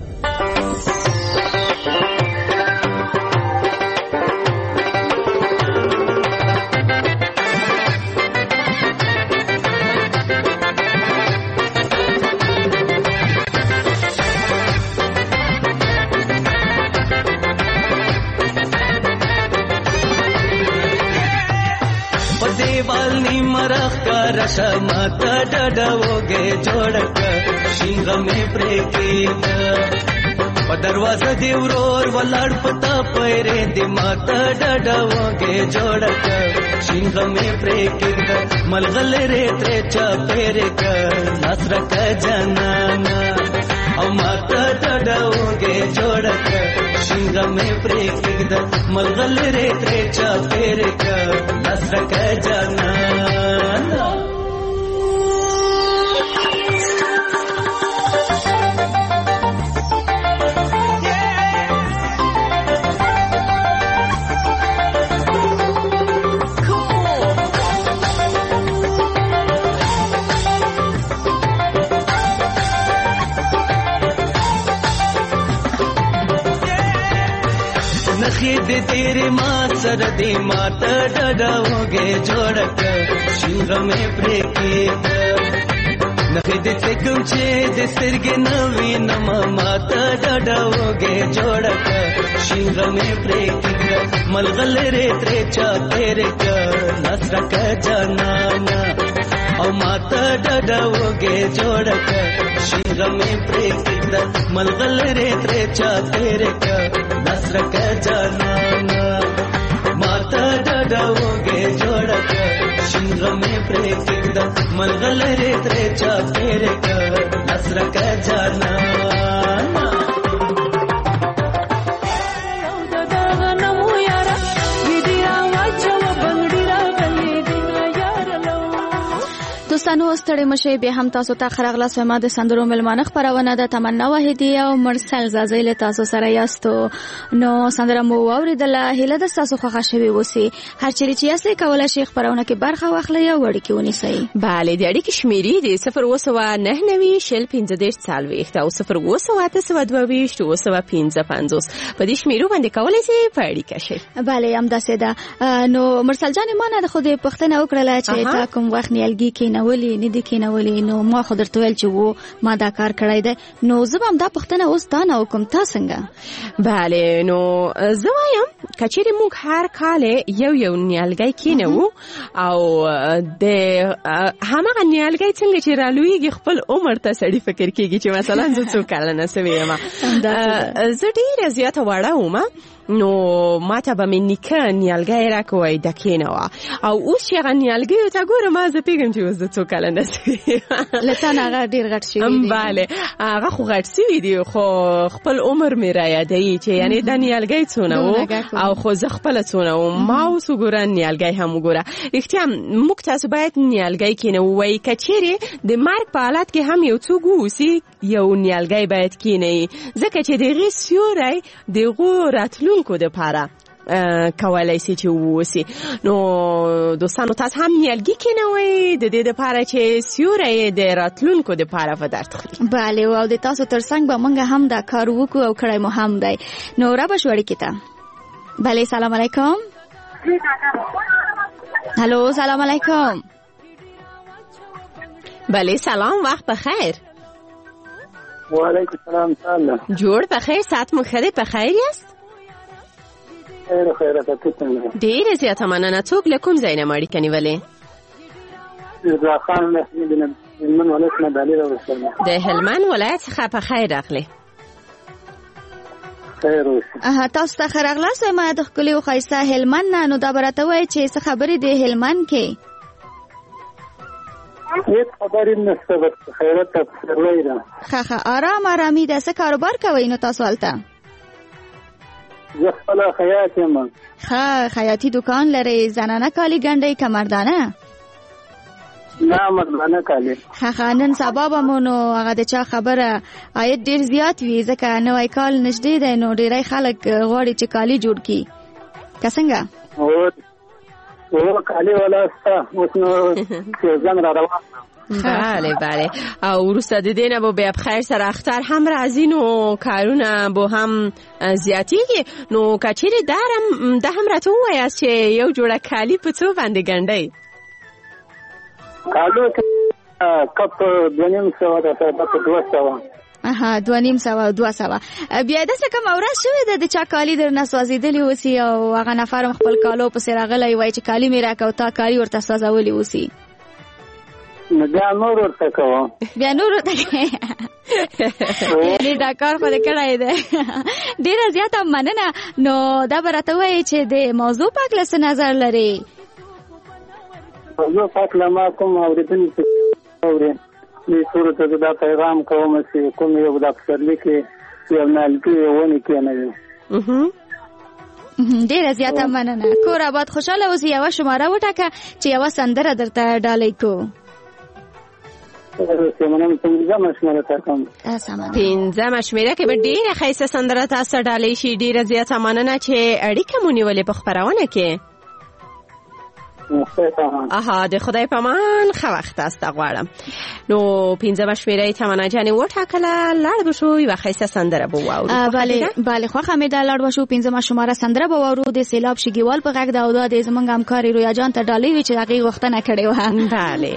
देवालनी मरख का रशा माता डडोगे जोड़ कर शिंग में प्रेकेद दरवाजा देवरोर वलाड़ पता पैरे दे माता डडोगे जोड़ कर शिंग में प्रेकेद मलगल रे त्रेचा पेरे कर नसर का जनाना और माता डडोगे जोड़ कर शिंग में प्रेकेद मलगल रे त्रेचा पेरे कर नसर का जनाना. نخې دې تیرې ما سره دې ما ته ډډه وږې جوړه کړه شینغه مې پرې کېږده نخې دې څه کوم چې دې سترګې نه وینم ما ته ډډه وږې جوړه کړه شینغه مې پرې کېږده ملغلرې ترې چا تېرې کړه نصرکه جانانه او ما ته ډډه وږې جوړه کړه شینغه مې پرې کېږده ملغلرې ترې چا تېرې کړه نصرکه جانانه ما ته ډډه وږې جوړه کړه شینغه مې پرې کېږده ملغلرې ترې چا تېرې کړه نصرکه جانانه دوستانو ستړي مشه به هم تاسو ته خرغلا سما د سندرو ملمانه خبرونه د تمنا وحیدی او مرسل زازیل تاسو سره یاستو نو سندره مو اوریدل هله د تاسو خوښه شوی وسی هر چیرې چې یاستئ کولای شئ خبرونه کې برخه واخلئ او وړکی ونیسئ bale د اړیکې شمیرې د صفر اووه سوه نهه نوي شل پنځه دېرش څلوېښت او صفر اووه سوه اته سوه دوه ویشت اووه سوه پنځه پنځوس په دې شمیرو باندې کولای شئ په اړیکه شئ. bale همداسې ده. نو مرسل جان ما نه خو دې پوښتنه وکړله چې تا کوم وخت نیالګي کې ولی نه دي کینولې نو ما خو درته ویل چې وو ما دا کار کړی دی نو زه به هم دا پوښتنه اوس تا نه وکړم تا څنګه؟ bale نو زه وایم که چیرې موږ هر کال یو یو نیالګی کینوو او د هماغه نیالګی څنګه چې رالویږي خپل عمر ته سړی فکر کېږي چې مثلا زه څو کلنه سوې یم زه ډېره زیاته وړه وم نو ماته به مې نیکه نیالګی راکوی د کینوه او اوس چې هغه نیالګیو ته ګورم ما زه پوهېږم چې اوس د څو کلنه سوې له تا نه هغه ډېر غټ شوي دي. bale هغه خو غټ شوي دي خو خپل عمر مې رایادوي چې یعنې دا نیالګی څونه و او خو زه خپله څونه وم ما اوس وګوره نیالګی هم وګوره رښتیا موږ تاسو باید نیالګی کینوو وایي که چیرې د مرګ په حالت کې هم یو څوک واوسي یو نیالګی باید کینوي ځکه چې د هغې سیوری د هغو راتلونکو دپاره کولای شي چې ووسي. نو دوستانو تاسو هم نیالګي کینوئ د دې دپاره چې سیوری یې د راتلونکو دپاره په درد خوري. bale او د تاسو تر څنګ به موږ هم دا کار وکړو او کړی مو هم دی. نو رابه شو اړیکې ته. bale سلام علیکم. هلو سلام علیکم. bale سلام وخت بخیر. وعلیکم السلام تعالی. جوړ بخیر ساعت مو ښه دی په خیر یاست؟ خیر خیره ته څنګه؟ ډېره زیاته مننه. څوک له کوم ځای نه مو اړیکه نیولې؟ رضا خان له هلمند ولایت نه ډالۍ راوستلم. د هلمند ولایت څخه په خیر راغلې. خیر اوسه. تاسو ته ښه راغلاست وایم د ښکلي او ښایسته هلمند نه. نو دا به راته ووایئ چې څه خبرې د هلمند کې؟ هیڅ خبرې نشته بس خیرات ته پسرلی ده. ښه ښه ارام ارامي ده. څه کاروبار کوئ نو تاسو هلته؟ زه خپله خیاط یم. ښه خیاطي دکان لرئ. زنانه کالي ګنډئ که مردانه؟ نه مردانه کالي. ښه ښه نن سبا به مو نو هغه د چا خبره عاید ډېر زیات وي ځکه نوی کال نږدې دی نو ډېری خلک غواړي چې کالي جوړ کړي که څنګه؟ او کالي والا سته اوس نو سیزن را روان ده. بله بله او وروسته د دې نه به بیا په خیر سره اختر هم راځي نو کارونه به هم زیاتېږي. نو که چیرې دا هم راته ووایاست چې یو جوړه کالي په څو باندې ګنډئ؟ کالو کې کپ دوه نیم سوه ده په دوه سوه. اها دوه نیم سوه او دوه سوه. بیا داسې کومه ورځ شوې ده د چا کالي درنه سوځېدلي اوسي او هغه نفر هم خپل کالو پسې راغلی وایي چې کالي مې راکړه او تا کالي ورته سوځولي اوسي؟ نو بیا نور ورته کوم. بیا نور ورته کوې؟ یعنې دا کار خو دې کړی دی. ډېره زیاته مننه. نو دا به راته ووایې چې د موضوع په هکله څه نظر لرې؟ موضوع په هکله ما کوم اورېدنې چې اورې دې ټولو ته دا پیغام کوم چې کوم یو دا پسرلي کې یو نیالګي ونې کېنوي. ډېره زیاته مننه. کور آباد خوشحاله اوسې. یوه شماره وټاکه چې یوه سندره درته ډالۍ کو. پنځمه شمېره ټاکم. پنځمه شمېره کې به ډېره ښایسته سندره تاسو ته ډالۍ شي. ډېره زیاته مننه چې اړیکه مو نیولې په خپرونه کې. خدای پامان. آها د خدای پامان ښه وخت تاسو ته غواړم. نو پنځمه شمېره تمنا جانې وټاکله، لاړ به شو یوه ښایسته سندره به واورو. بله بله خوښه مې ده، لاړ به شو پنځمه شماره سندره به واورو د سیلاب شګیوال په غږ ده او دا د زموږ همکارې رویا جان ته ډالۍ وي چې د هغې غوښتنه کړې وه. بله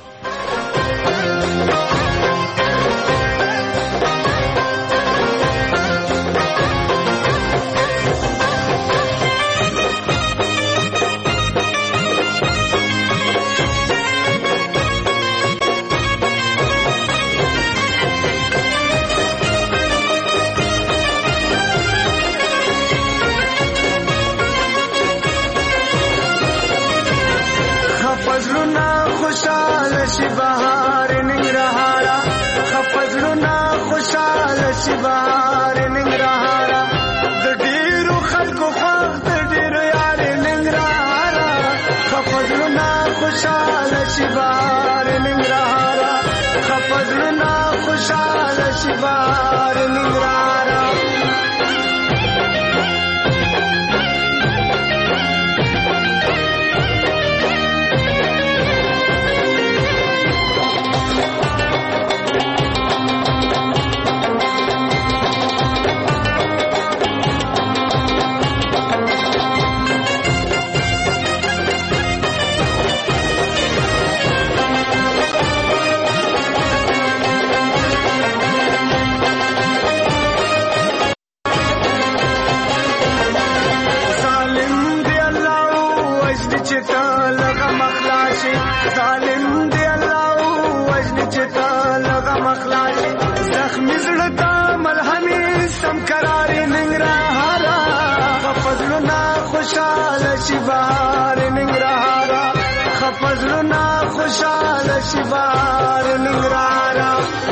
شي بهار ننګرهارا، خفزلونه خوشاله شي بهار ننګرهارا، د ډیرو خلکو خوښ د ډیرو یار ننګرهارا، خفزلونه خوشاله شي بهار ننګرهارا، خفزلونه خوشاله شي بهار ننګرهارا. ظالم دی الله وجن چتا لغه مخلاص زخمی زړه تا ملهمي سم قرار ننګرهارا، خفزلنا خوشاله شي بهار ننګرهارا، خفزلنا خوشاله شي بهار ننګرهارا.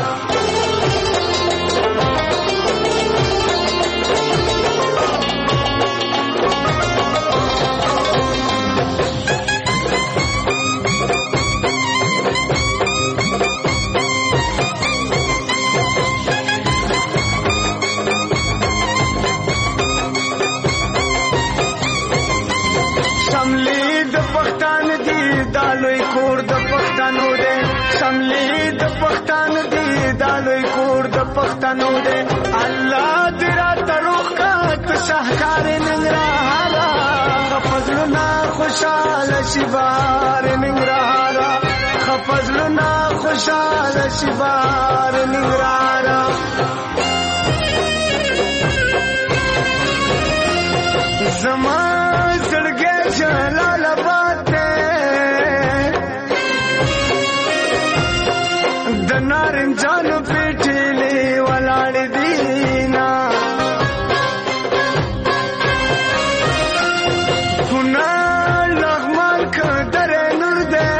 دالوی کور د پښتنو دې، شملې د پښتن دې دالوی کور د پښتنو دې، الله دې را تروخ کا ته شهکار ننګرهارا، خفزلنا خوشاله شي بهار ننګرهارا، خفزلنا خوشاله شي بهار ننګرهارا. زما زړګی جلال آباد د نارنجانو پیټلې ولاړ دینا، کونړ لغمان کدر نور دې،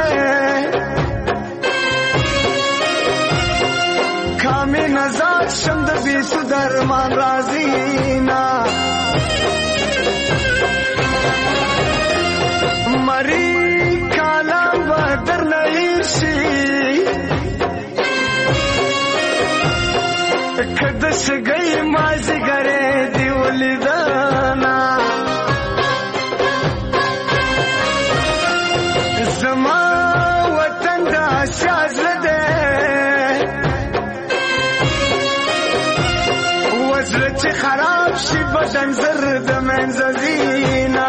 کامې نزاد شم د بیسو درمان رازینا، مری کالا بدر نهیر شي کدس گئی مازی گره دی ولیدانا، زما وطن دا سیاز لده وزر چی خراب شی بدن زرد منززینا،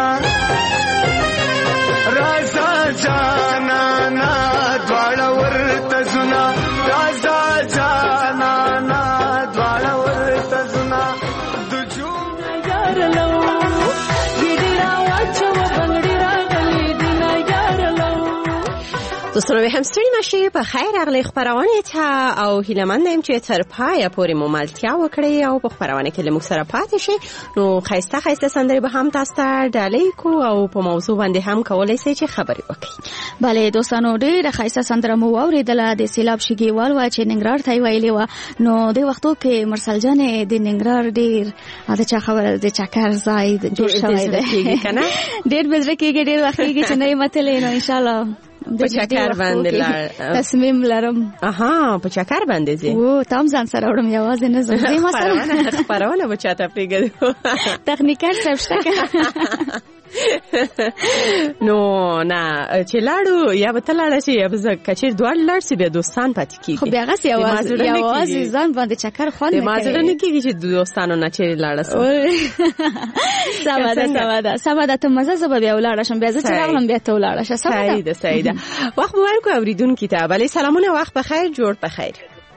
رازا جانا نا دوارا ورتزونا، رازا جانا نا دوارا ورتزونا، دجون یار لو گیدی را واچو بنگڑی را گلی دینا یار لو. دوستانو به همستری ماشي په خیر اغلی خبرونه ته او هیلمند یم چې تر پای پورې مو ملتیا وکړي او په خبرونه کې لمو سره پاتې شي. نو خایسته خایسته سندري به هم تاسو ته ډالۍ کو او په موضوع باندې هم کولای شئ چې خبري وکړي. بله دوستانو ډېر خایسته سندره مو واورېدله د سیلاب شګیوال وا چې ننګرهار ته ویلې و. نو د وختو کې مرسل جان د ننګرهار ډېر د چا خبره د چکر ځای جوړ شوی دی کنه ډېر بزره کېږي ډېر وخت کېږي چې نه متلې نو ان شاء الله په چکر باندې لار تصمیم لرم. اها په چکر باندې زی او تام ځان سره وړم یوازې نه زه ما سره خبرونه به چاته پیګل تخنیکر صاحب شته نو نه چې لاړو یا به ته لاړه شي یا به زه کچیر دواړه لاړ شي بیا دوستان پاتې کېږي. خو بیا هغسې یوازې یوازې ځان باندې چکر خوند نه کوي. ما زړه نه کېږي چې دوستانو نه چیرې لاړه شم. سمه ده سمه ده سمه ده ته مزه زه به بیا ولاړه شم بیا زه چې راغلم بیا ته ولاړه شه. صحیح ده صحیح ده. وخت به ورکړو اورېدونکي ته. بلې سلامونه وخت بخیر جوړ بخیر.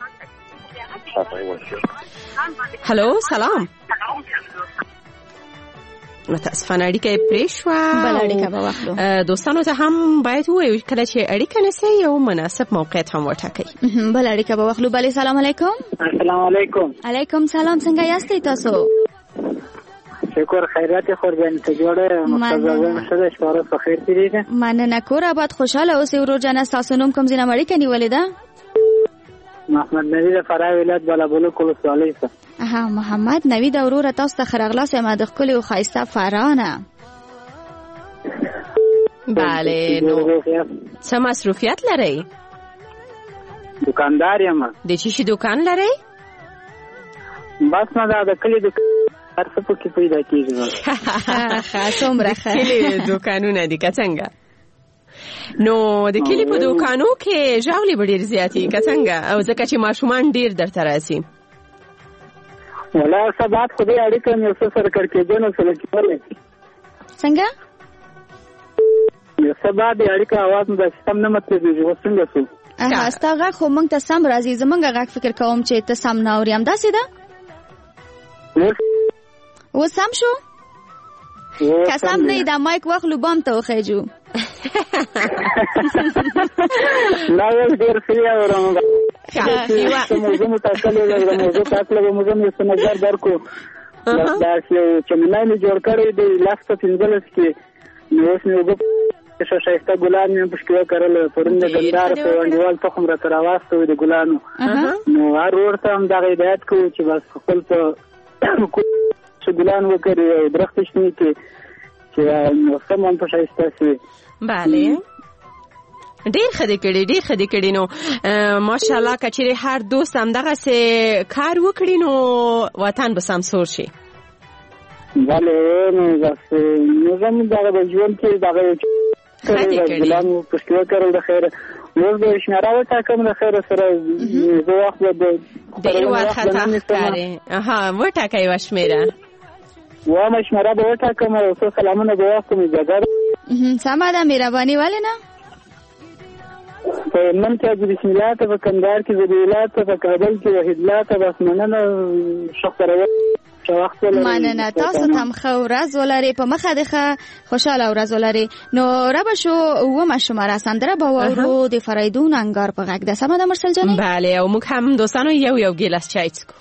هلو سلام. متاسفانه اړیکه پرې شوه. بل اړیکه به واخلو. دوستانو ته هم باید ووایو کله چې اړیکه نیسئ یو مناسب موقعیت هم وټاکئ. بل اړیکه به واخلو. بلې سلام علیکم. السلام علیکم. علیکم سلام. څنګه یاستئ تاسو؟ شکر خیرات خورجان ته جوړه مستزاده شده شپاره په خیر تیریږي. مننه کور آباد خوشاله اوسئ ورور جانه. ستاسو نوم کوم ځای نه اړیکه نیولې ده؟ محمد نوید د فراه ولایت بالابلوک ولسوالۍ څخه. اها محمد نوید وروره تاسو ته ښه راغلاست یم د ښکلي او ښایسته فراه نه. بله نو څه مصروفیت لرئ؟ دکاندار یم. د چی شي دکان لرئ؟ بس نه دا د کلي د هر څه پکې پیدا کېږي. ښه څومره ښه. کلي دکانونه دي که څنګه؟ نو د کلي په دوکانو کې ژاولې به ډېر زیاتې که څنګه؟ او ځکه چې ماشومان ډېر درته راځي. ولا څه بات خو دې اړیکه مې یو څه سره کړکېدنو سره کېدلی. څنګه؟ یو څه بات د اړیکه اواز مو داسې سم نه مطلبېږي. اوس څنګه شو؟ اها ستا غږ خو موږ ته سم راځي. زموږ غږ فکر کوم چې ته سم نه اورې. همداسې ده؟ اوس سم شو؟ که سم نه وي دا مایک واخلو بام ته وخیجو. لا اوس ډېر ښه اورم. څه موضوع مو ټاکلې ده. د موضوع په هکله به مو زه یو څه نظر درکړو. داسې یو چمنی مې جوړ کړی دی لس په پنځلس کې. نو اوس مې اوبه ښه ښایسته ګلان مې پکې وکرل. پرون د ګندهار په انډیوال تخم راته راواستو د ګلانو. نو هر ورور ته هم دغه هدایت کوو چې بس خپل په څه ګلان وکړي او درخت شنې کړي چې موسم هم په ښایسته شي. بله ډېر ښه دې کړي ډېر ښه دې کړي. نو ماشاءالله که چیرې هر دوست همدغسې کار وکړي نو وطن به سمسور شي. بله نو بس نو زموږ دغه د ژوند کې دغه ښه دې کړي ګلان پکې وکرل. د خیره اوس به شمېره وټاکم. د خیره سره زه وخت به ډېر وارخطا ښکاري. اها وټاکئ یوه شمېره. وایم شمېره به وټاکم او څو سلامونه به واخلم. اجازه سمه ده. مهرباني ولې نه؟ په هلمند کې بسم الله ته، په کندهار کې ذبیحالله ته، په کابل کې وحیدالله ته. بس مننه ښه خپرول. مننه. تاسو ته هم ښه ورځ ولرئ. په مخه دې ښه خوشحاله ورځ ولرئ. نو ربه شو اوومه شماره سندره به واورو د فریدون انګار په غږ ده. سمه ده مرسل جانې؟ بله او موږ هم دوستانو یو یو ګیلاس چای څښو.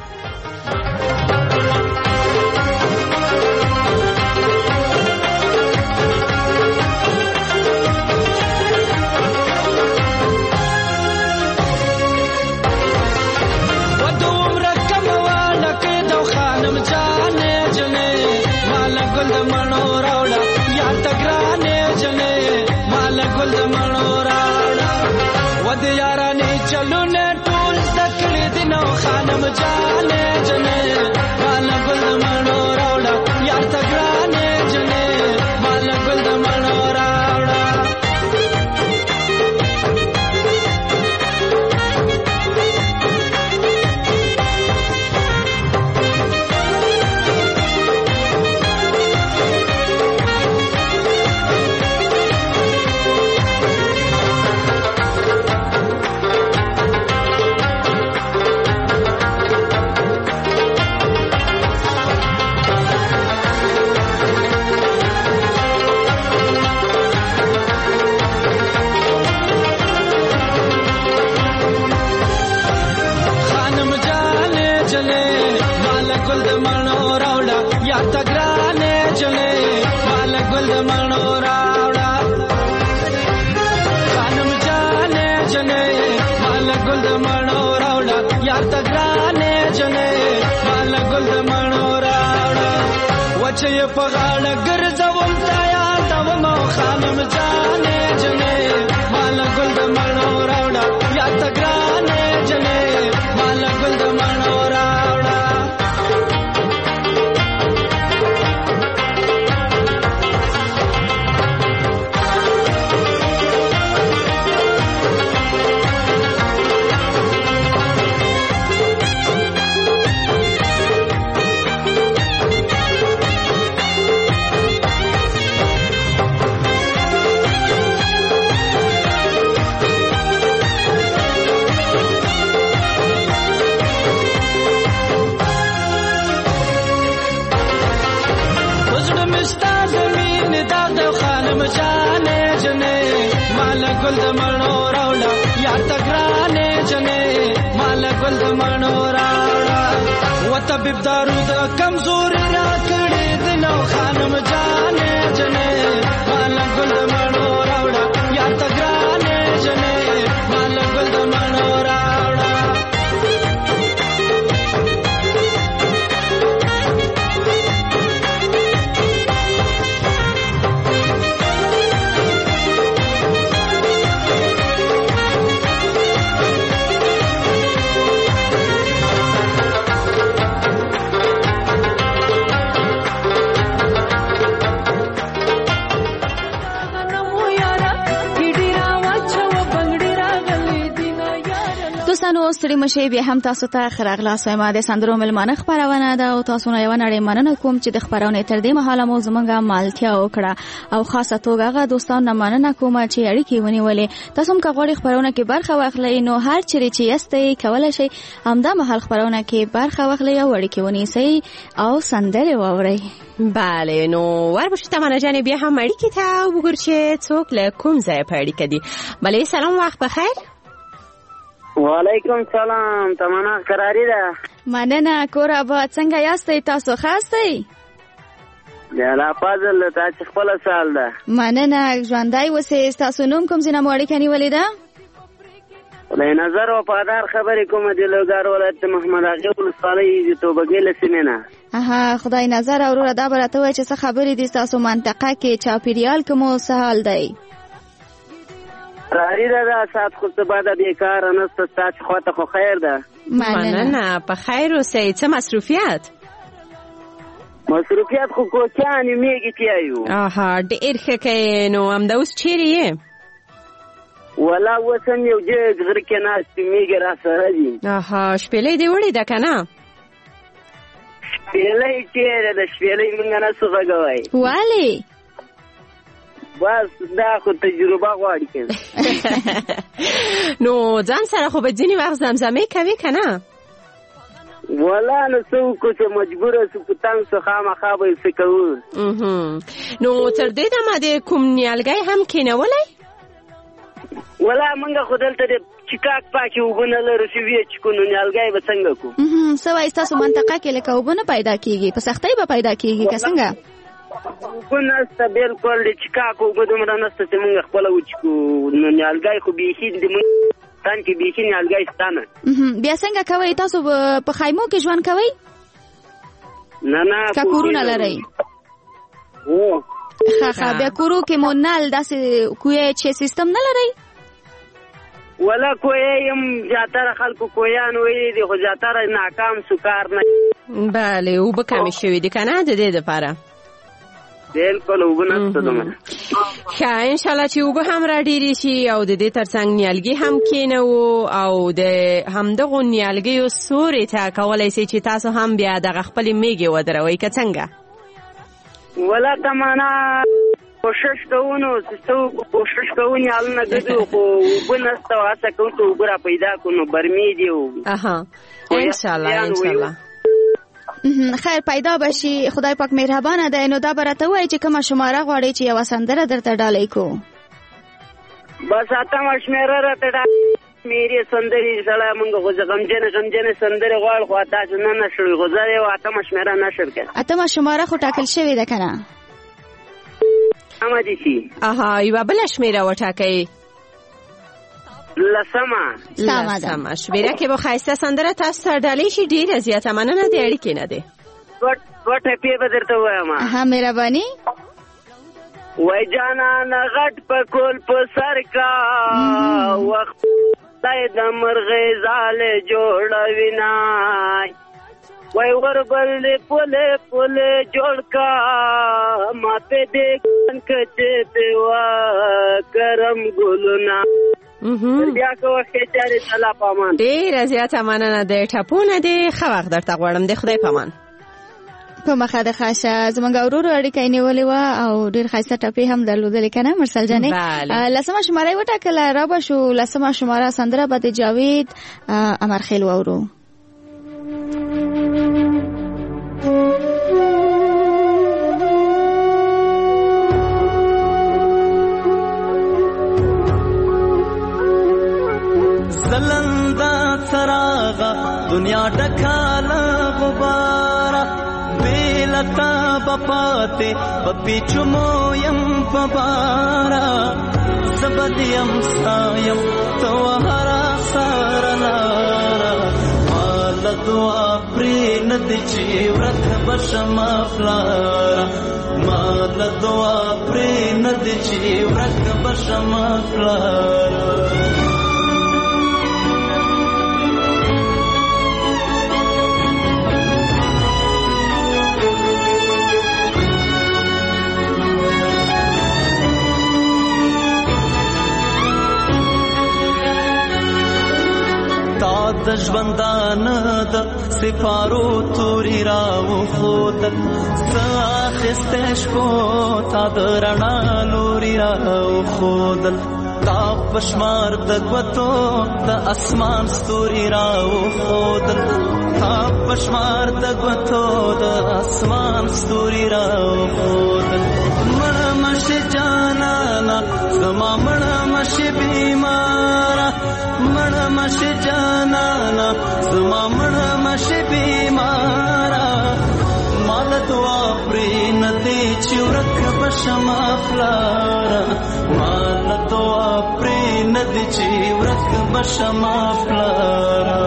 چلو نے ټول تکلی دینو خانم جانې جنې مال ګل منو راوړه یار تګرانې جنې مال ګل منو راوړه. چې په غاړه ګرځول ځایا ته مو خانم جانې جنې مال ګل د مړو راوړه یا تګرانې جنې مال ګل د مړو راوړه. جانې جنې مال ګل د مڼو راوړه یا تګرانې جنې مال ګل د مڼو راوړه وطبيب دارو د کمزوري را کړې د نو خانم جانې جنې مال ګل د مڼو راوړه یا تګرانې جنې مال ګل د مڼو راوړه دوستانو ستړي مشي بیا هم تاسو ته خراغلاس وایم د سندرو ملمانه خبرونه ده او تاسو نه یو نړۍ مننه کوم چې د خبرونه تر دې مهاله مو زمونږه مالتیا وکړه او خاصه توګه غا دوستان نه مننه کوم چې اړیکې ونیولې تاسو هم کغوړي خبرونه کې برخه واخلئ نو هر چیرې چې یاستئ کولای شئ همدا مهال خبرونه کې برخه واخلئ او اړیکې ونیسئ او سندره واورئ. بله نو وربشت تمنا جان بیا هم اړیکې ته وګورئ څوک له کوم ځای په اړیکه دي. بله سلام وخت بخیر. وعلیکم سلام تمنا قراری ده. مننه کور آباد څنګه یاستئ تاسو خاصئ؟ جلا فاضل تاسو خپل سال ده. مننه ژوندۍ اوسئ. تاسو نوم کوم ځای نه مو اړیکه نیولې ده؟ ولې نظر وفادار خبرې کوم د لوګار ولایت محمد اغه ولسوالۍ د توبګل سیمه نه. اها خدای نظر اورور دا برته وای چې څه خبرې دي تاسو منطقه کې چاپیریال کوم سهال دی؟ راری دا سات خو څه بعد بیکار نه ستاسو خواته خو خیر ده. مننه په خیر اوسئ. څه مصروفیات؟ مصروفیات خو کوچانې میږي کیایو. اها ډېر ښه کې نو همدا اوس چیرې یې؟ ولا وسم یو جګ غر کې ناست میږي را سره دي. اها شپېلې دې وړې ده کنه؟ شپېلې چیرې ده شپېلې مونږ نه څه غوي. والي بس دا خو تجربه غواړي کنه. نو ځان سره خو به ځینې وخت زمزمې کوي کنه؟ ولا نو څوک چې مجبور اوسو په تاسو څخه خامخا به څه کوو. نو تر دې دمه د کوم نیالګی هم کینولای؟ ولا مونږ خو دلته د چیکاک پاکي وګونه لرو چې وی چې کو نیالګی به څنګه کو. هم سوای تاسو منطقه کې لکه وګونه پیدا کیږي په سختۍ به پیدا کیږي که څنګه؟ وګونه است بالکل د چیکاک وګونه نسته چې مونږ خپل وچکو نو نیالګی خو بيخي د مونږ تان کې بيخي نیالګی ستانه. بیا څنګه کوي تاسو په خیمو کې ژوند کوي؟ نه نه کا کورونه لري؟ او ها ها بیا کورو کې مونال داسې کوی چې سیستم نه لري؟ ولا کویم زیاتره خلکو کویان وی دي خو زیاتره ناکام سکار نه. بله او به کمی شوی دي کنه د دې لپاره. بالکل وګنه ستدم. ښه ان شاء الله چې وګ هم را ډیری شي او د دې ترڅنګ نیالګي هم کینو او د همدغه نیالګي سوري ته کولای شي چې تاسو هم بیا د خپل میګي ودروي که څنګه؟ ولا تمنا کوشش کوونو څه کوشش کوونی علنه غدو خو وبنسته واسه کوم ته وګرا پیدا کونو برمی دیو. اها ان شاء الله ان شاء الله خیر پیدا بشي. خدای پاک مهربانه ده. نو دا برته وای چې کومه شماره غواړي چې یو سندره درته ډالۍ کو؟ بس اتم شمیره راته دا میری سندري سره مونږ غو غمجن غمجن سندره غواړ خو تاسو نه نشوي غزاره او اتم شمیره نشر کړه. اتم شماره خو ټاکل شوی ده کنه؟ اما دي شي. اها یو بل شمیره وټاکئ. لسمه لسمه شمیره کې به خاصه سندره تاسو ته ډالۍ شي. ډیره زیاته مننه د اړیکې نه ده. وټ وټ په بدرته وایم. ها مهرباني. وای جانا نغټ په کول په سر کا وخت دای د مرغې زاله جوړوینا وای وربل پله پله جوړ کا ما په دې کچې دیوا کرم ګلنا. بیا کوه خېچاري تعالی پامان. ډېر زیاته مننه د ټاپونه دې خو وخت درته غواړم د خدای پامان. په مخه د خاصه زمونږ ورور اړیکې نیولې و او ډېر خاصه ټاپي هم درلودلې کنه مرسل جانې. لسمه شماره وټاکله را به شو. لسمه شماره سندره به د جاوید امرخیل وورو. دغه دنیا ډکاله غباره بیلتا بپاته بپیچمو یم پبارا زبدیم سایم تو هرا سارلارا مال دعا پرین دچی ورک بشما فلارا مال دعا پرین دچی ورک بشما فلارا د ژوندان د سپارو توري راو خودل ساخسته شپو تا د رڼا لوري راو خودل تا پشمار د غوتو د اسمان ستوري راو خودل تا پشمار د غوتو د اسمان ستوري راو خودل مړه مشه جانانا زما مړه مشه بیمارا مړه مشه جانانا زما مړه مشه بیمارا مال دعا پرین دې چې ورک بشما فلارا مال دعا پرین دې چې ورک بشما فلارا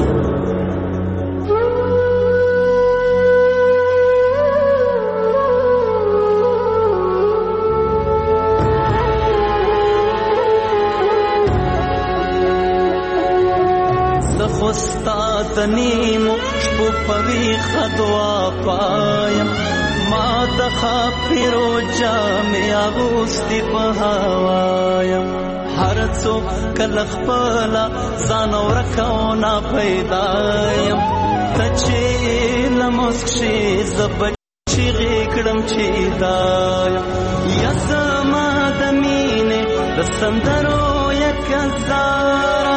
استاد نیمو شپو پوی خدوا پایم ما د خاپیرو جامې اغوستې په هوایم هر څوک کله خپله ځان ورکو نه پیدایم ته چې له موسک شې زه به چیغې کړم چې دایم یا زما د مینې د سندرو یک هزاره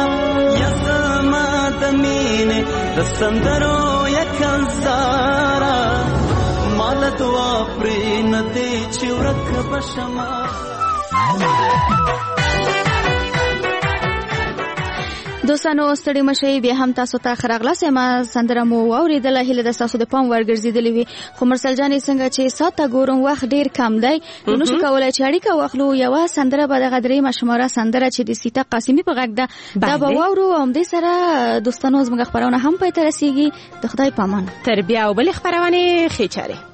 د مینې د سندرو یک هزاره مال دعا پرې نه دی چې ورک بشما دوستانو ستړي مشي بیا هم تاسو ته خراغلاس ما سندره مو واوریدله هله د تاسو د پام ورګرځیدلې وي خو مرسل جانې څنګه چې ساته ګورم وخت ډیر کم دی نو شو کولای چې اړیکه واخلو یو سندره به د غدري مشماره سندره چې د سیته قاسمی په غږ ده دا به واورو هم دې سره دوستانو زموږ خبرونه هم پاتې رسیږي د خدای پامان تربیه او بل خبرونه خېچاره